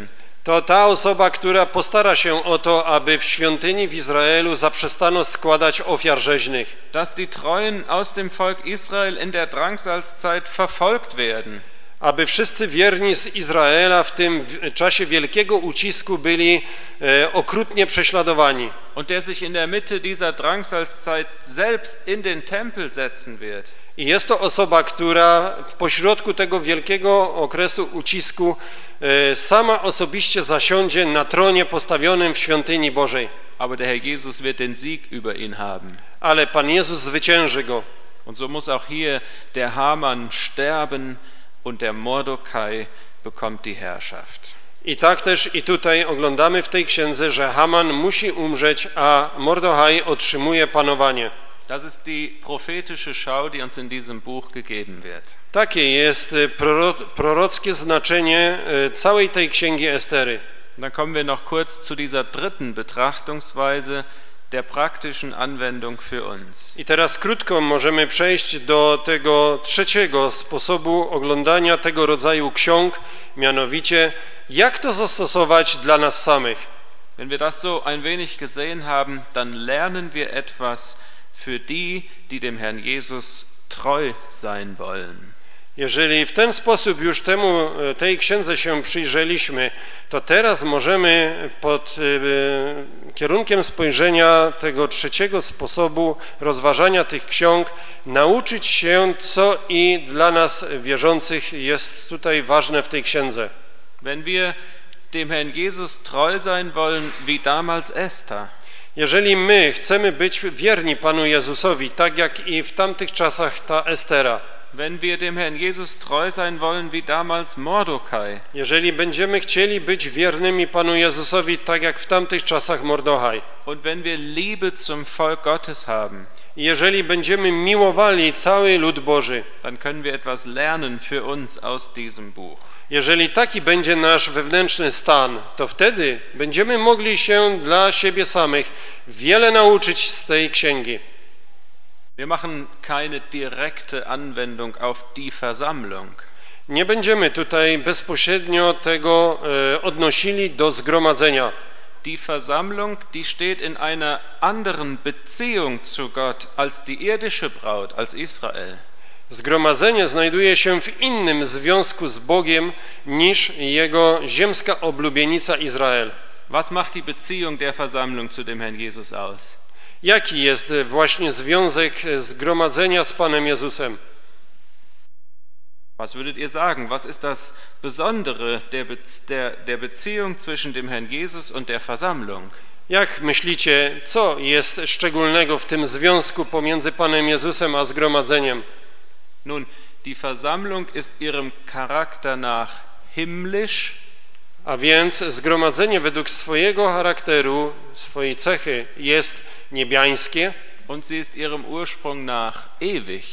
B: to ta osoba, która postara się o to, aby w świątyni w Izraelu zaprzestano składać ofiar rzeźnych.
A: Dass die Treuen aus dem Volk Israel in der Drangsalzzeit verfolgt werden.
B: Aby wszyscy wierni z Izraela w tym czasie wielkiego ucisku byli e, okrutnie prześladowani.
A: Und der sich in der Mitte dieser Drangsalzzeit selbst in den Tempel setzen wird.
B: I jest to osoba, która w pośrodku tego wielkiego okresu ucisku e, sama osobiście zasiądzie na tronie postawionym w świątyni Bożej.
A: Aber der Herr Jesus wird den Sieg über ihn haben.
B: Ale Pan Jezus zwycięży go.
A: Und so muss auch hier der Haman sterben und der Mordokaj bekommt die Herrschaft.
B: I tak też i tutaj oglądamy w tej księdze, że Haman musi umrzeć, a Mordochaj otrzymuje panowanie.
A: Das ist die prophetische Schau, die uns in diesem Buch gegeben wird.
B: Takie jest proro prorockie znaczenie całej tej księgi Estery.
A: Dann kommen wir noch kurz zu dieser dritten Betrachtungsweise der praktischen Anwendung für uns.
B: I teraz krótko możemy przejść do tego trzeciego sposobu oglądania tego rodzaju ksiąg, mianowicie jak to zastosować dla nas samych.
A: Wenn wir das so ein wenig gesehen haben, dann lernen wir etwas für die, die dem Herrn Jesus treu sein wollen.
B: Jeżeli w ten sposób już temu, tej księdze się przyjrzeliśmy, to teraz możemy pod y, kierunkiem spojrzenia tego trzeciego sposobu rozważania tych ksiąg nauczyć się, co i dla nas wierzących jest tutaj ważne w tej księdze.
A: Wenn wir dem Herrn Jesus treu sein wollen, wie damals Esther,
B: jeżeli my chcemy być wierni Panu Jezusowi, tak jak i w tamtych czasach ta Estera,
A: wenn wir dem Herrn Jesus treu sein wollen, wie damals Mordokaj,
B: jeżeli będziemy chcieli być wiernymi Panu Jezusowi, tak jak w tamtych czasach Mordochaj,
A: und wenn wir Liebe zum Volk Gottes haben,
B: jeżeli będziemy miłowali cały lud Boży,
A: dann können wir etwas lernen für uns aus diesem Buch.
B: jeżeli taki będzie nasz wewnętrzny stan, to wtedy będziemy mogli się dla siebie samych wiele nauczyć z tej księgi.
A: Wir machen keine direkte Anwendung auf die Versammlung.
B: Nie będziemy tutaj bezpośrednio tego e, odnosili do zgromadzenia.
A: Die Versammlung, die steht in einer anderen Beziehung zu Gott als die irdische Braut, als Israel.
B: Zgromadzenie znajduje się w innym związku z Bogiem niż jego ziemska oblubienica Izrael.
A: Was macht die Beziehung der Versammlung zu dem Herrn Jesus aus?
B: Jaki jest właśnie związek zgromadzenia z Panem Jezusem?
A: Was würdet ihr sagen? Was ist das Besondere der, Be der, der Beziehung zwischen dem Herrn Jesus und der Versammlung?
B: Jak myślicie, co jest szczególnego w tym związku pomiędzy Panem Jezusem a zgromadzeniem?
A: Nun, die Versammlung ist ihrem Charakter nach himmlisch.
B: A więc zgromadzenie według swojego charakteru, swojej cechy jest niebiańskie.
A: Und sie ist ihrem Ursprung nach ewig.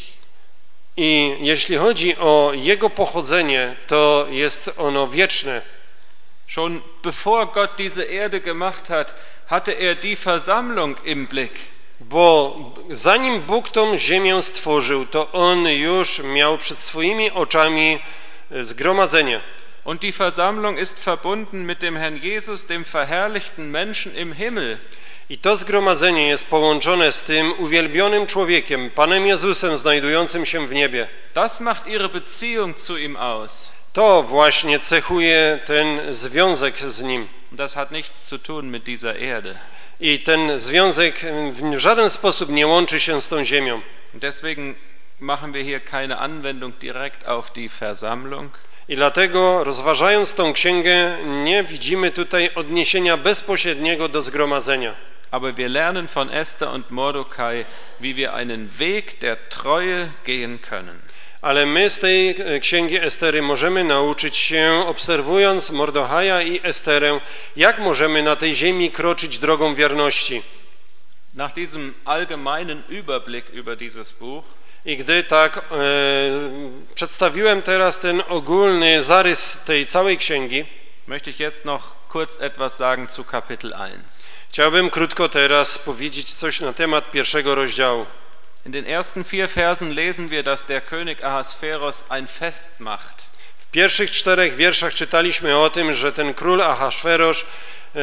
B: I jeśli chodzi o jego pochodzenie, to jest ono wieczne.
A: Schon bevor Gott diese Erde gemacht hat, hatte er die Versammlung im Blick.
B: Bo zanim Bóg tą ziemię stworzył, to On już miał przed swoimi oczami zgromadzenie.
A: Und die Versammlung ist verbunden mit dem Herrn Jesus, dem verherrlichten Menschen im Himmel.
B: I to zgromadzenie jest połączone z tym uwielbionym człowiekiem, Panem Jezusem znajdującym się w niebie.
A: Das macht ihre Beziehung zu ihm aus.
B: To właśnie cechuje ten związek z Nim.
A: Das hat nichts zu tun mit dieser Erde.
B: I ten związek w żaden sposób nie łączy się z tą ziemią.
A: Deswegen machen wir hier keine Anwendung direkt auf die Versammlung.
B: I dlatego, rozważając tą księgę, nie widzimy tutaj odniesienia bezpośredniego do zgromadzenia.
A: Aber wir lernen von Esther und Mordokaj, wie wir einen Weg der Treue gehen können.
B: Ale my z tej księgi Estery możemy nauczyć się, obserwując Mordochaja i Esterę, jak możemy na tej ziemi kroczyć drogą wierności.
A: Nach diesem allgemeinen Überblick über dieses Buch,
B: i gdy tak e, przedstawiłem teraz ten ogólny zarys tej całej księgi,
A: möchte ich jetzt noch kurz etwas sagen zu Kapitel eins.
B: Chciałbym krótko teraz powiedzieć coś na temat pierwszego rozdziału.
A: In den ersten vier Versen lesen wir, dass der König Ahasveros ein Fest macht.
B: W W pierwszych czterech wierszach czytaliśmy o tym, że ten król Ahasferosz e,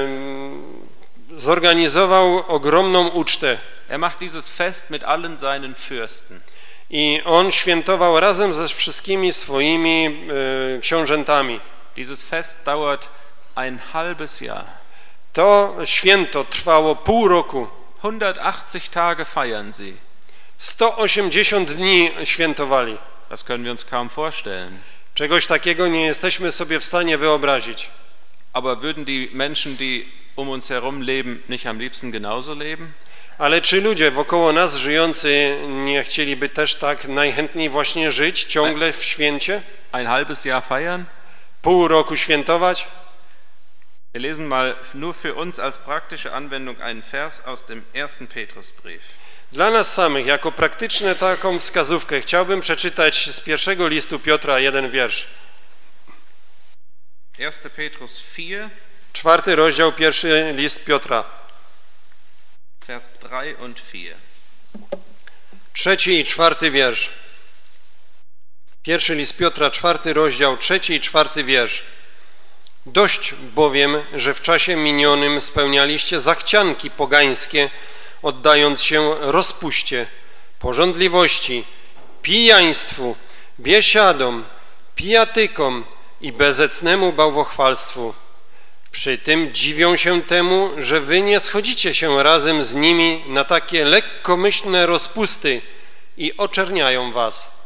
B: zorganizował ogromną ucztę.
A: Er macht dieses Fest mit allen seinen Fürsten.
B: I on świętował razem ze wszystkimi swoimi e, książętami.
A: Dieses Fest dauert ein halbes Jahr.
B: To święto trwało pół roku.
A: hundertachtzig Tage feiern sie.
B: sto osiemdziesiąt dni świętowali.
A: Das können wir uns kaum vorstellen.
B: Czegoś takiego nie jesteśmy sobie w stanie wyobrazić.
A: Aber würden die Menschen, die um uns herum leben, nicht am liebsten genauso leben?
B: Ale czy ludzie wokoło nas żyjący nie chcieliby też tak najchętniej właśnie żyć, ciągle w święcie?
A: Ein halbes Jahr feiern?
B: Pół roku świętować?
A: Wir lesen mal nur für uns als praktische Anwendung einen Vers aus dem ersten Petrusbrief.
B: Dla nas samych, jako praktyczną taką wskazówkę, chciałbym przeczytać z pierwszego listu Piotra jeden wiersz.
A: erster Petrus vier,
B: Czwarty rozdział, pierwszy list Piotra.
A: Vers drei und vier.
B: Trzeci i czwarty wiersz. Pierwszy list Piotra, czwarty rozdział, trzeci i czwarty wiersz. Dość bowiem, że w czasie minionym spełnialiście zachcianki pogańskie, oddając się rozpuście, pożądliwości, pijaństwu, biesiadom, pijatykom i bezecnemu bałwochwalstwu. Przy tym dziwią się temu, że wy nie schodzicie się razem z nimi na takie lekkomyślne rozpusty i oczerniają was.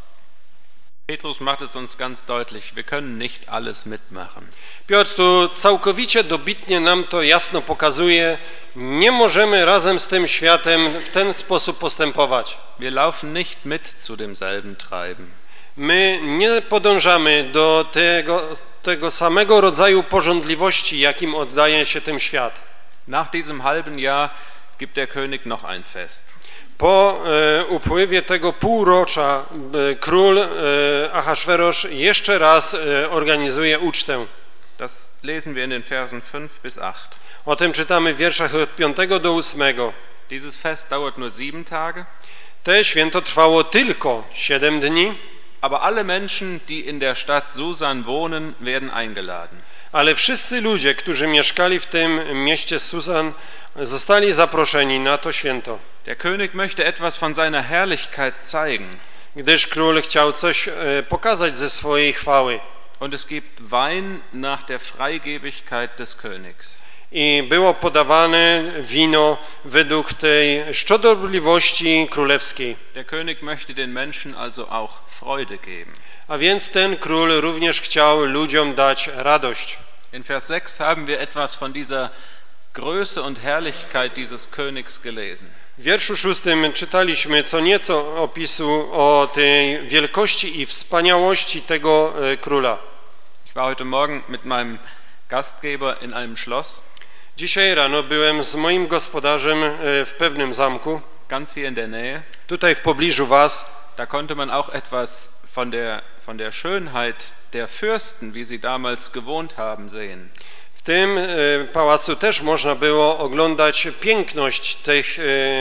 A: Petrus macht es uns ganz deutlich, wir können nicht alles mitmachen.
B: Piotr tu całkowicie dobitnie nam to jasno pokazuje, nie możemy razem z tym światem w ten sposób postępować.
A: Wir laufen nicht mit zu demselben Treiben.
B: My nie podążamy do tego, tego samego rodzaju pożądliwości, jakim oddaje się tym świat.
A: Nach diesem halben Jahr gibt der König noch ein Fest.
B: Po e, upływie tego półrocza e, król e, Ahasferosz jeszcze raz e, organizuje ucztę.
A: Das lesen wir in den Versen fünf bis acht.
B: O tym czytamy w wierszach od piątego do ósmego.
A: Dieses Fest dauert nur sieben Tage.
B: Te święto trwało tylko siedem dni.
A: Aber alle Menschen, die in der Stadt Susan wohnen, werden eingeladen.
B: Ale wszyscy ludzie, którzy mieszkali w tym mieście Susan, zostali zaproszeni na to święto.
A: Der König möchte etwas von seiner Herrlichkeit zeigen.
B: Gdyż król chciał coś e, pokazać ze swojej chwały.
A: Und es gibt Wein nach der Freigebigkeit des Königs.
B: I było podawane wino według tej szczodrobliwości królewskiej.
A: Der König möchte den Menschen also auch Freude geben.
B: A więc ten król również chciał ludziom dać radość.
A: In Vers sechs haben wir etwas von dieser Größe und Herrlichkeit dieses Königs gelesen.
B: W wierszu szóstym czytaliśmy co nieco opisu o tej wielkości i wspaniałości tego króla.
A: Ich war heute Morgen mit meinem Gastgeber in einem Schloss.
B: Dzisiaj rano byłem z moim gospodarzem w pewnym zamku.
A: Ganz hier in der Nähe.
B: Tutaj w pobliżu was.
A: Da konnte man auch etwas von der, von der Schönheit der Fürsten, wie sie damals gewohnt haben, sehen.
B: W tym pałacu też można było oglądać piękność tych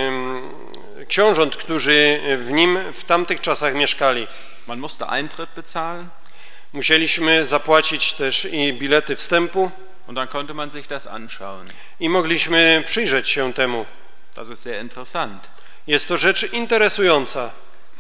B: książąt, którzy w nim w tamtych czasach mieszkali.
A: Man musste Eintritt bezahlen.
B: Musieliśmy zapłacić też i bilety wstępu.
A: Und dann konnte man sich das anschauen.
B: I mogliśmy przyjrzeć się temu.
A: Das ist sehr interessant.
B: Jest to rzecz interesująca.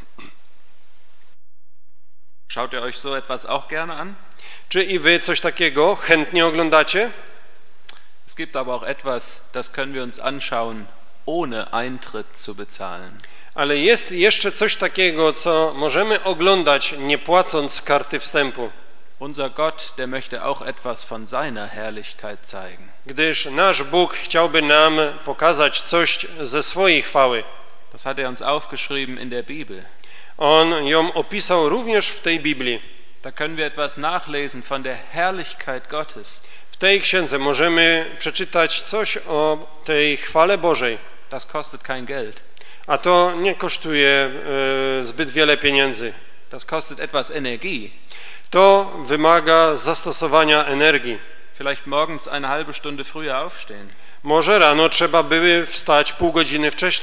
A: Schaut ihr euch so etwas auch gerne an?
B: Czy i wy coś takiego chętnie oglądacie?
A: Es gibt aber auch etwas, das können wir uns anschauen, ohne Eintritt zu bezahlen.
B: Ale jest jeszcze coś takiego, co możemy oglądać, nie płacąc karty wstępu.
A: Unser Gott, der möchte auch etwas von seiner Herrlichkeit zeigen.
B: Gdyż nasz Bóg chciałby nam pokazać coś ze swojej chwały.
A: Das hat er uns aufgeschrieben in der Bibel.
B: On ją opisał również w tej Biblii.
A: Da können wir etwas nachlesen von der Herrlichkeit Gottes.
B: W tej księdze możemy przeczytać coś o tej chwale Bożej.
A: Das kostet kein Geld.
B: A to nie kosztuje e, zbyt wiele pieniędzy.
A: Das kostet etwas Energie.
B: To wymaga zastosowania energii.
A: Vielleicht morgens eine halbe Stunde früher aufstehen.
B: Może rano trzeba by wstać pół godziny wcześniej.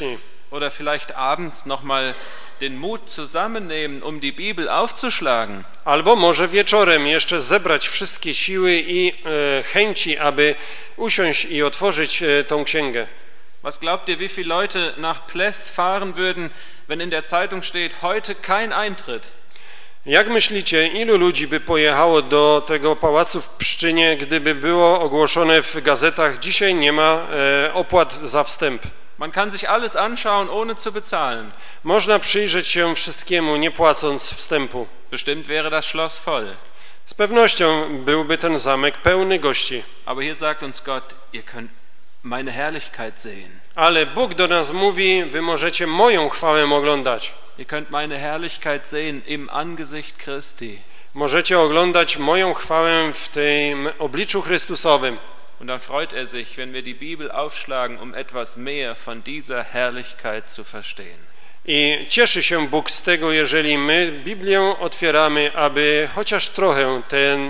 A: Oder vielleicht abends nochmal den Mut zusammennehmen, um die Bibel aufzuschlagen.
B: Albo może wieczorem jeszcze zebrać wszystkie siły i e, chęci, aby usiąść i otworzyć e, tą księgę.
A: Was glaubt ihr, wie viele Leute nach Pless fahren würden, wenn in der Zeitung steht, heute kein Eintritt?
B: Jak myślicie, ilu ludzi by pojechało do tego pałacu w Pszczynie, gdyby było ogłoszone w gazetach, dzisiaj nie ma e, opłat za wstęp?
A: Man kann sich alles anschauen, ohne zu bezahlen.
B: Można przyjrzeć się wszystkiemu, nie płacąc wstępu.
A: Bestimmt wäre das Schloss voll.
B: Z pewnością byłby ten zamek pełny gości.
A: Aber hier sagt uns Gott, ihr könnt meine Herrlichkeit sehen.
B: Ale Bóg do nas mówi, wy możecie moją chwałę oglądać.
A: Ihr könnt meine Herrlichkeit sehen im Angesicht Christi.
B: Możecie oglądać moją chwałę w tym obliczu Chrystusowym.
A: Und dann freut er sich, wenn wir die Bibel aufschlagen, um etwas mehr von dieser Herrlichkeit zu verstehen.
B: I cieszy się Bóg z tego, jeżeli my Biblię otwieramy, aby chociaż trochę ten, e,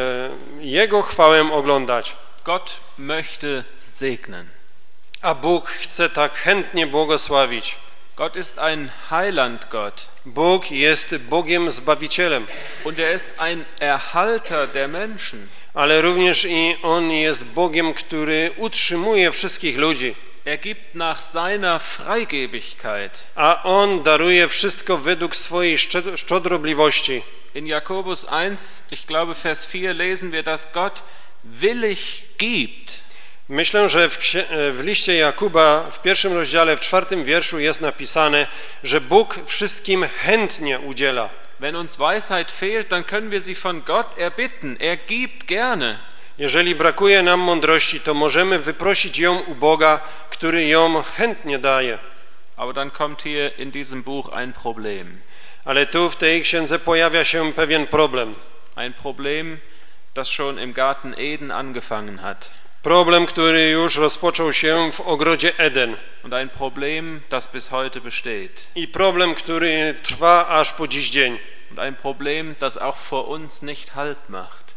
B: Jego chwałę oglądać.
A: Gott möchte segnen.
B: A Bóg chce tak chętnie błogosławić.
A: Gott ist ein Heilandgott.
B: Bóg jest Bogiem Zbawicielem.
A: Und er ist ein Erhalter der Menschen.
B: Ale również i On jest Bogiem, który utrzymuje wszystkich ludzi.
A: Er gibt nach seiner Freigebigkeit.
B: A On daruje wszystko według swojej szczodrobliwości.
A: In Jakobus eins, ich glaube Vers vier, lesen wir, dass Gott willig gibt.
B: Myślę, że w, w liście Jakuba w pierwszym rozdziale, w czwartym wierszu jest napisane, że Bóg wszystkim chętnie udziela.
A: Wenn uns Weisheit fehlt, dann können wir sie von Gott erbitten. Er gibt gerne.
B: Jeżeli brakuje nam mądrości, to możemy wyprosić ją u Boga, który ją chętnie daje.
A: Aber dann kommt hier in diesem Buch ein Problem.
B: Ale tu w tej księdze pojawia się pewien problem.
A: Ein Problem, das schon im Garten Eden angefangen hat.
B: Problem, który już rozpoczął się w ogrodzie Eden.
A: Und ein Problem, das bis heute besteht.
B: I problem, który trwa aż po dziś dzień.
A: Und ein Problem, das auch vor uns nicht Halt macht.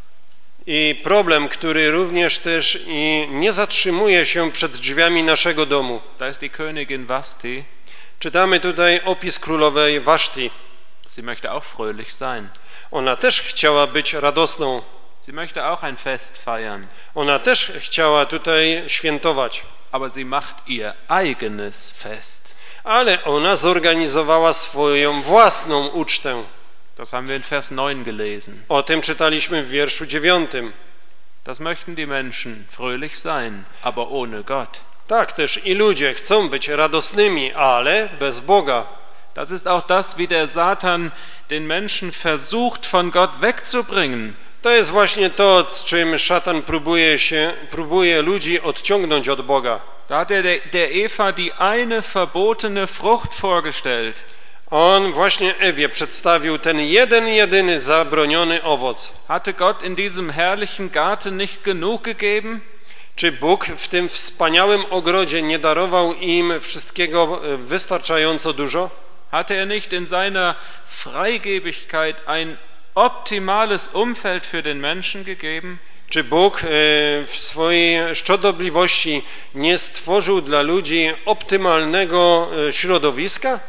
B: I problem, który również też i nie zatrzymuje się przed drzwiami naszego domu.
A: Da ist die Königin Vashti.
B: Czytamy tutaj opis królowej Waszti.
A: Sie möchte auch fröhlich sein.
B: Ona też chciała być radosną.
A: Sie möchte auch ein Fest feiern.
B: Ona też chciała tutaj świętować.
A: Aber sie macht ihr eigenes Fest.
B: Ale ona zorganizowała swoją własną ucztę.
A: Das haben wir in Vers neun gelesen.
B: O tym czytaliśmy w wierszu dziewiątym.
A: Das möchten die Menschen fröhlich sein, aber ohne Gott.
B: Tak też i ludzie chcą być radosnymi, ale bez Boga.
A: Das ist auch das, wie der Satan den Menschen versucht, von Gott wegzubringen.
B: To jest właśnie to, z czym szatan próbuje się, próbuje ludzi odciągnąć od Boga.
A: Da hat er der, der Eva die eine verbotene Frucht vorgestellt.
B: On właśnie Ewie przedstawił ten jeden, jedyny zabroniony owoc.
A: Hatte Gott in diesem herrlichen Garten nicht genug gegeben?
B: Czy Bóg w tym wspaniałym ogrodzie nie darował im wszystkiego wystarczająco dużo?
A: Hatte er nicht in seiner Freigebigkeit ein optimales Umfeld für den Menschen gegeben?
B: Czy Bóg w swojej szczodobliwości nie stworzył dla ludzi optymalnego środowiska?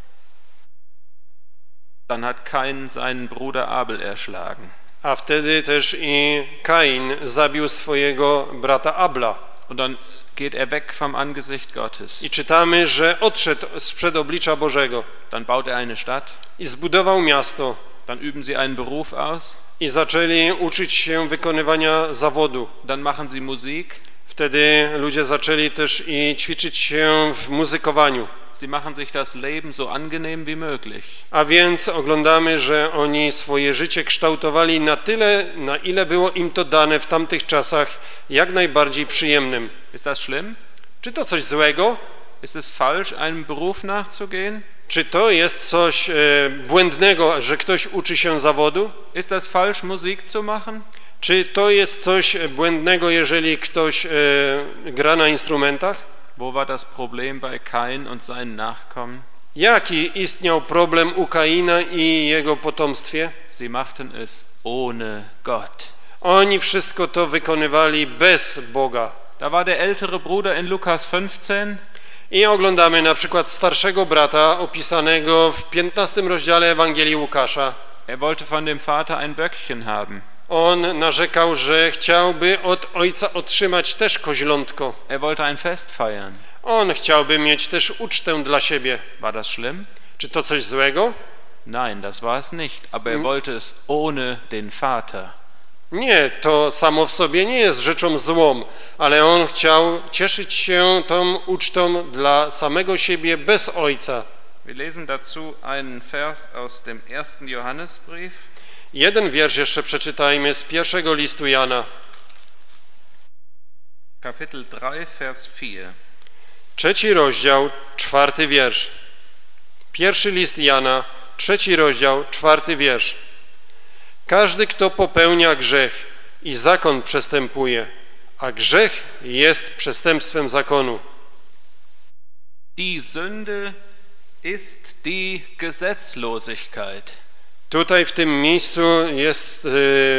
A: Dann hat Kain seinen Bruder Abel erschlagen.
B: A wtedy też i Kain zabił swojego brata Abla.
A: Und dann geht er weg vom Angesicht Gottes.
B: I czytamy, że odszedł sprzed oblicza Bożego.
A: Dann baut er eine Stadt.
B: I zbudował miasto.
A: Dann üben sie einen Beruf aus.
B: I zaczęli uczyć się wykonywania zawodu.
A: Dann machen sie Musik.
B: Wtedy ludzie zaczęli też i ćwiczyć się w muzykowaniu.
A: Sie machen sich das Leben so angenehm wie möglich.
B: A więc oglądamy, że oni swoje życie kształtowali na tyle, na ile było im to dane w tamtych czasach, jak najbardziej przyjemnym.
A: Ist das schlimm?
B: Czy to coś złego?
A: Ist es falsch, einem Beruf nachzugehen?
B: Czy to jest coś e, błędnego, że ktoś uczy się zawodu?
A: Ist das falsch, Musik zu machen?
B: Czy to jest coś błędnego, jeżeli ktoś e, gra na instrumentach?
A: Wo war das Problem bei Kain und seinen Nachkommen?
B: Jaki istniał problem u Kaina i jego potomstwie?
A: Sie machten es ohne Gott.
B: Oni wszystko to wykonywali bez Boga.
A: Da war der ältere Bruder in Lukas fünfzehn.
B: I oglądamy na przykład starszego brata opisanego w piętnastym rozdziale Ewangelii Łukasza.
A: Er wollte von dem Vater ein Böckchen haben.
B: On narzekał, że chciałby od ojca otrzymać też koźlątko.
A: Er wollte ein Fest feiern.
B: On chciałby mieć też ucztę dla siebie.
A: War das schlimm?
B: Czy to coś złego?
A: Nein, das war es nicht, aber er wollte es ohne den Vater.
B: Nie, to samo w sobie nie jest rzeczą złą, ale on chciał cieszyć się tą ucztą dla samego siebie bez ojca.
A: Wir lesen dazu einen Vers aus dem ersten Johannesbrief.
B: Jeden wiersz jeszcze przeczytajmy z pierwszego listu Jana.
A: Kapitel drei, Vers vier.
B: Trzeci rozdział, czwarty wiersz. Pierwszy list Jana, trzeci rozdział, czwarty wiersz. Każdy, kto popełnia grzech i zakon przestępuje, a grzech jest przestępstwem zakonu.
A: Die Sünde ist die Gesetzlosigkeit.
B: Tutaj w tym miejscu jest yy,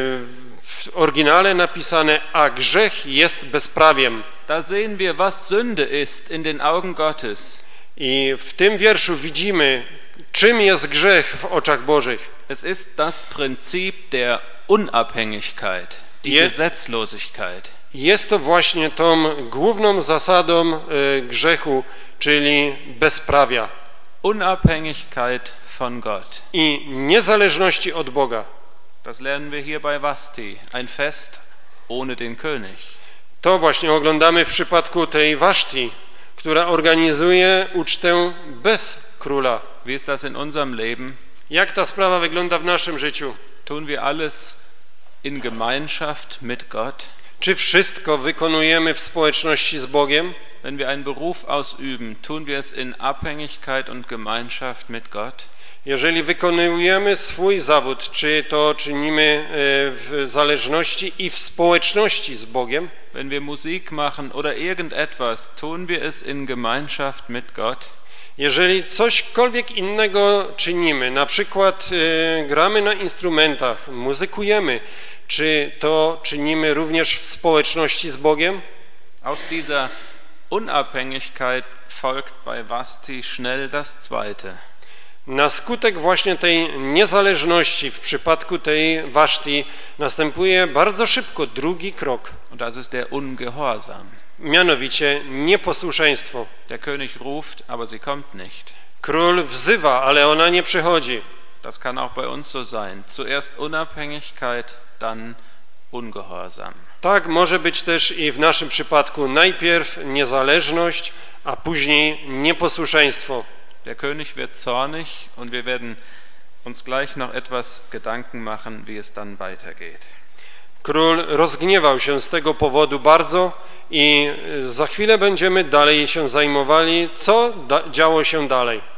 B: w oryginale napisane, a grzech jest bezprawiem.
A: Da sehen wir, was Sünde ist in den Augen Gottes.
B: I w tym wierszu widzimy, czym jest grzech w oczach Bożych.
A: Es ist das Prinzip der Unabhängigkeit, die
B: Je-
A: Gesetzlosigkeit.
B: Jest to właśnie tą główną zasadą y, grzechu, czyli bezprawia
A: Unabhängigkeit von Gott.
B: i niezależności od Boga.
A: Das lernen wir hier bei Vasti, ein Fest ohne den König.
B: To właśnie oglądamy w przypadku tej Waszti, która organizuje ucztę bez króla.
A: Wie ist das in unserem Leben?
B: Jak ta sprawa wygląda w naszym życiu?
A: Tun wir alles in Gemeinschaft mit Gott?
B: Czy wszystko wykonujemy w społeczności z Bogiem?
A: Wenn wir einen Beruf ausüben, tun wir es in Abhängigkeit und Gemeinschaft mit Gott?
B: Jeżeli wykonujemy swój zawód, czy to czynimy w zależności i w społeczności z Bogiem?
A: Wenn wir Musik machen oder irgendetwas, tun wir es in Gemeinschaft mit Gott?
B: Jeżeli cośkolwiek innego czynimy, na przykład y, gramy na instrumentach, muzykujemy, czy to czynimy również w społeczności z Bogiem?
A: Aus dieser Unabhängigkeit folgt bei Vasti schnell das Zweite.
B: Na skutek właśnie tej niezależności w przypadku tej Waszti następuje bardzo szybko drugi krok,
A: Und das ist der Ungehorsam.
B: mianowicie nieposłuszeństwo.
A: Der König ruft, aber sie kommt nicht.
B: Król wzywa, ale ona nie przychodzi.
A: Das kann auch bei uns so sein. Zuerst Unabhängigkeit, dann Ungehorsam.
B: Tak może być też i w naszym przypadku. Najpierw niezależność, a później nieposłuszeństwo.
A: Der König wird zornig und wir werden uns gleich noch etwas Gedanken machen, wie es dann weitergeht.
B: Król rozgniewał się z tego powodu bardzo i za chwilę będziemy dalej się zajmowali, co da- działo się dalej.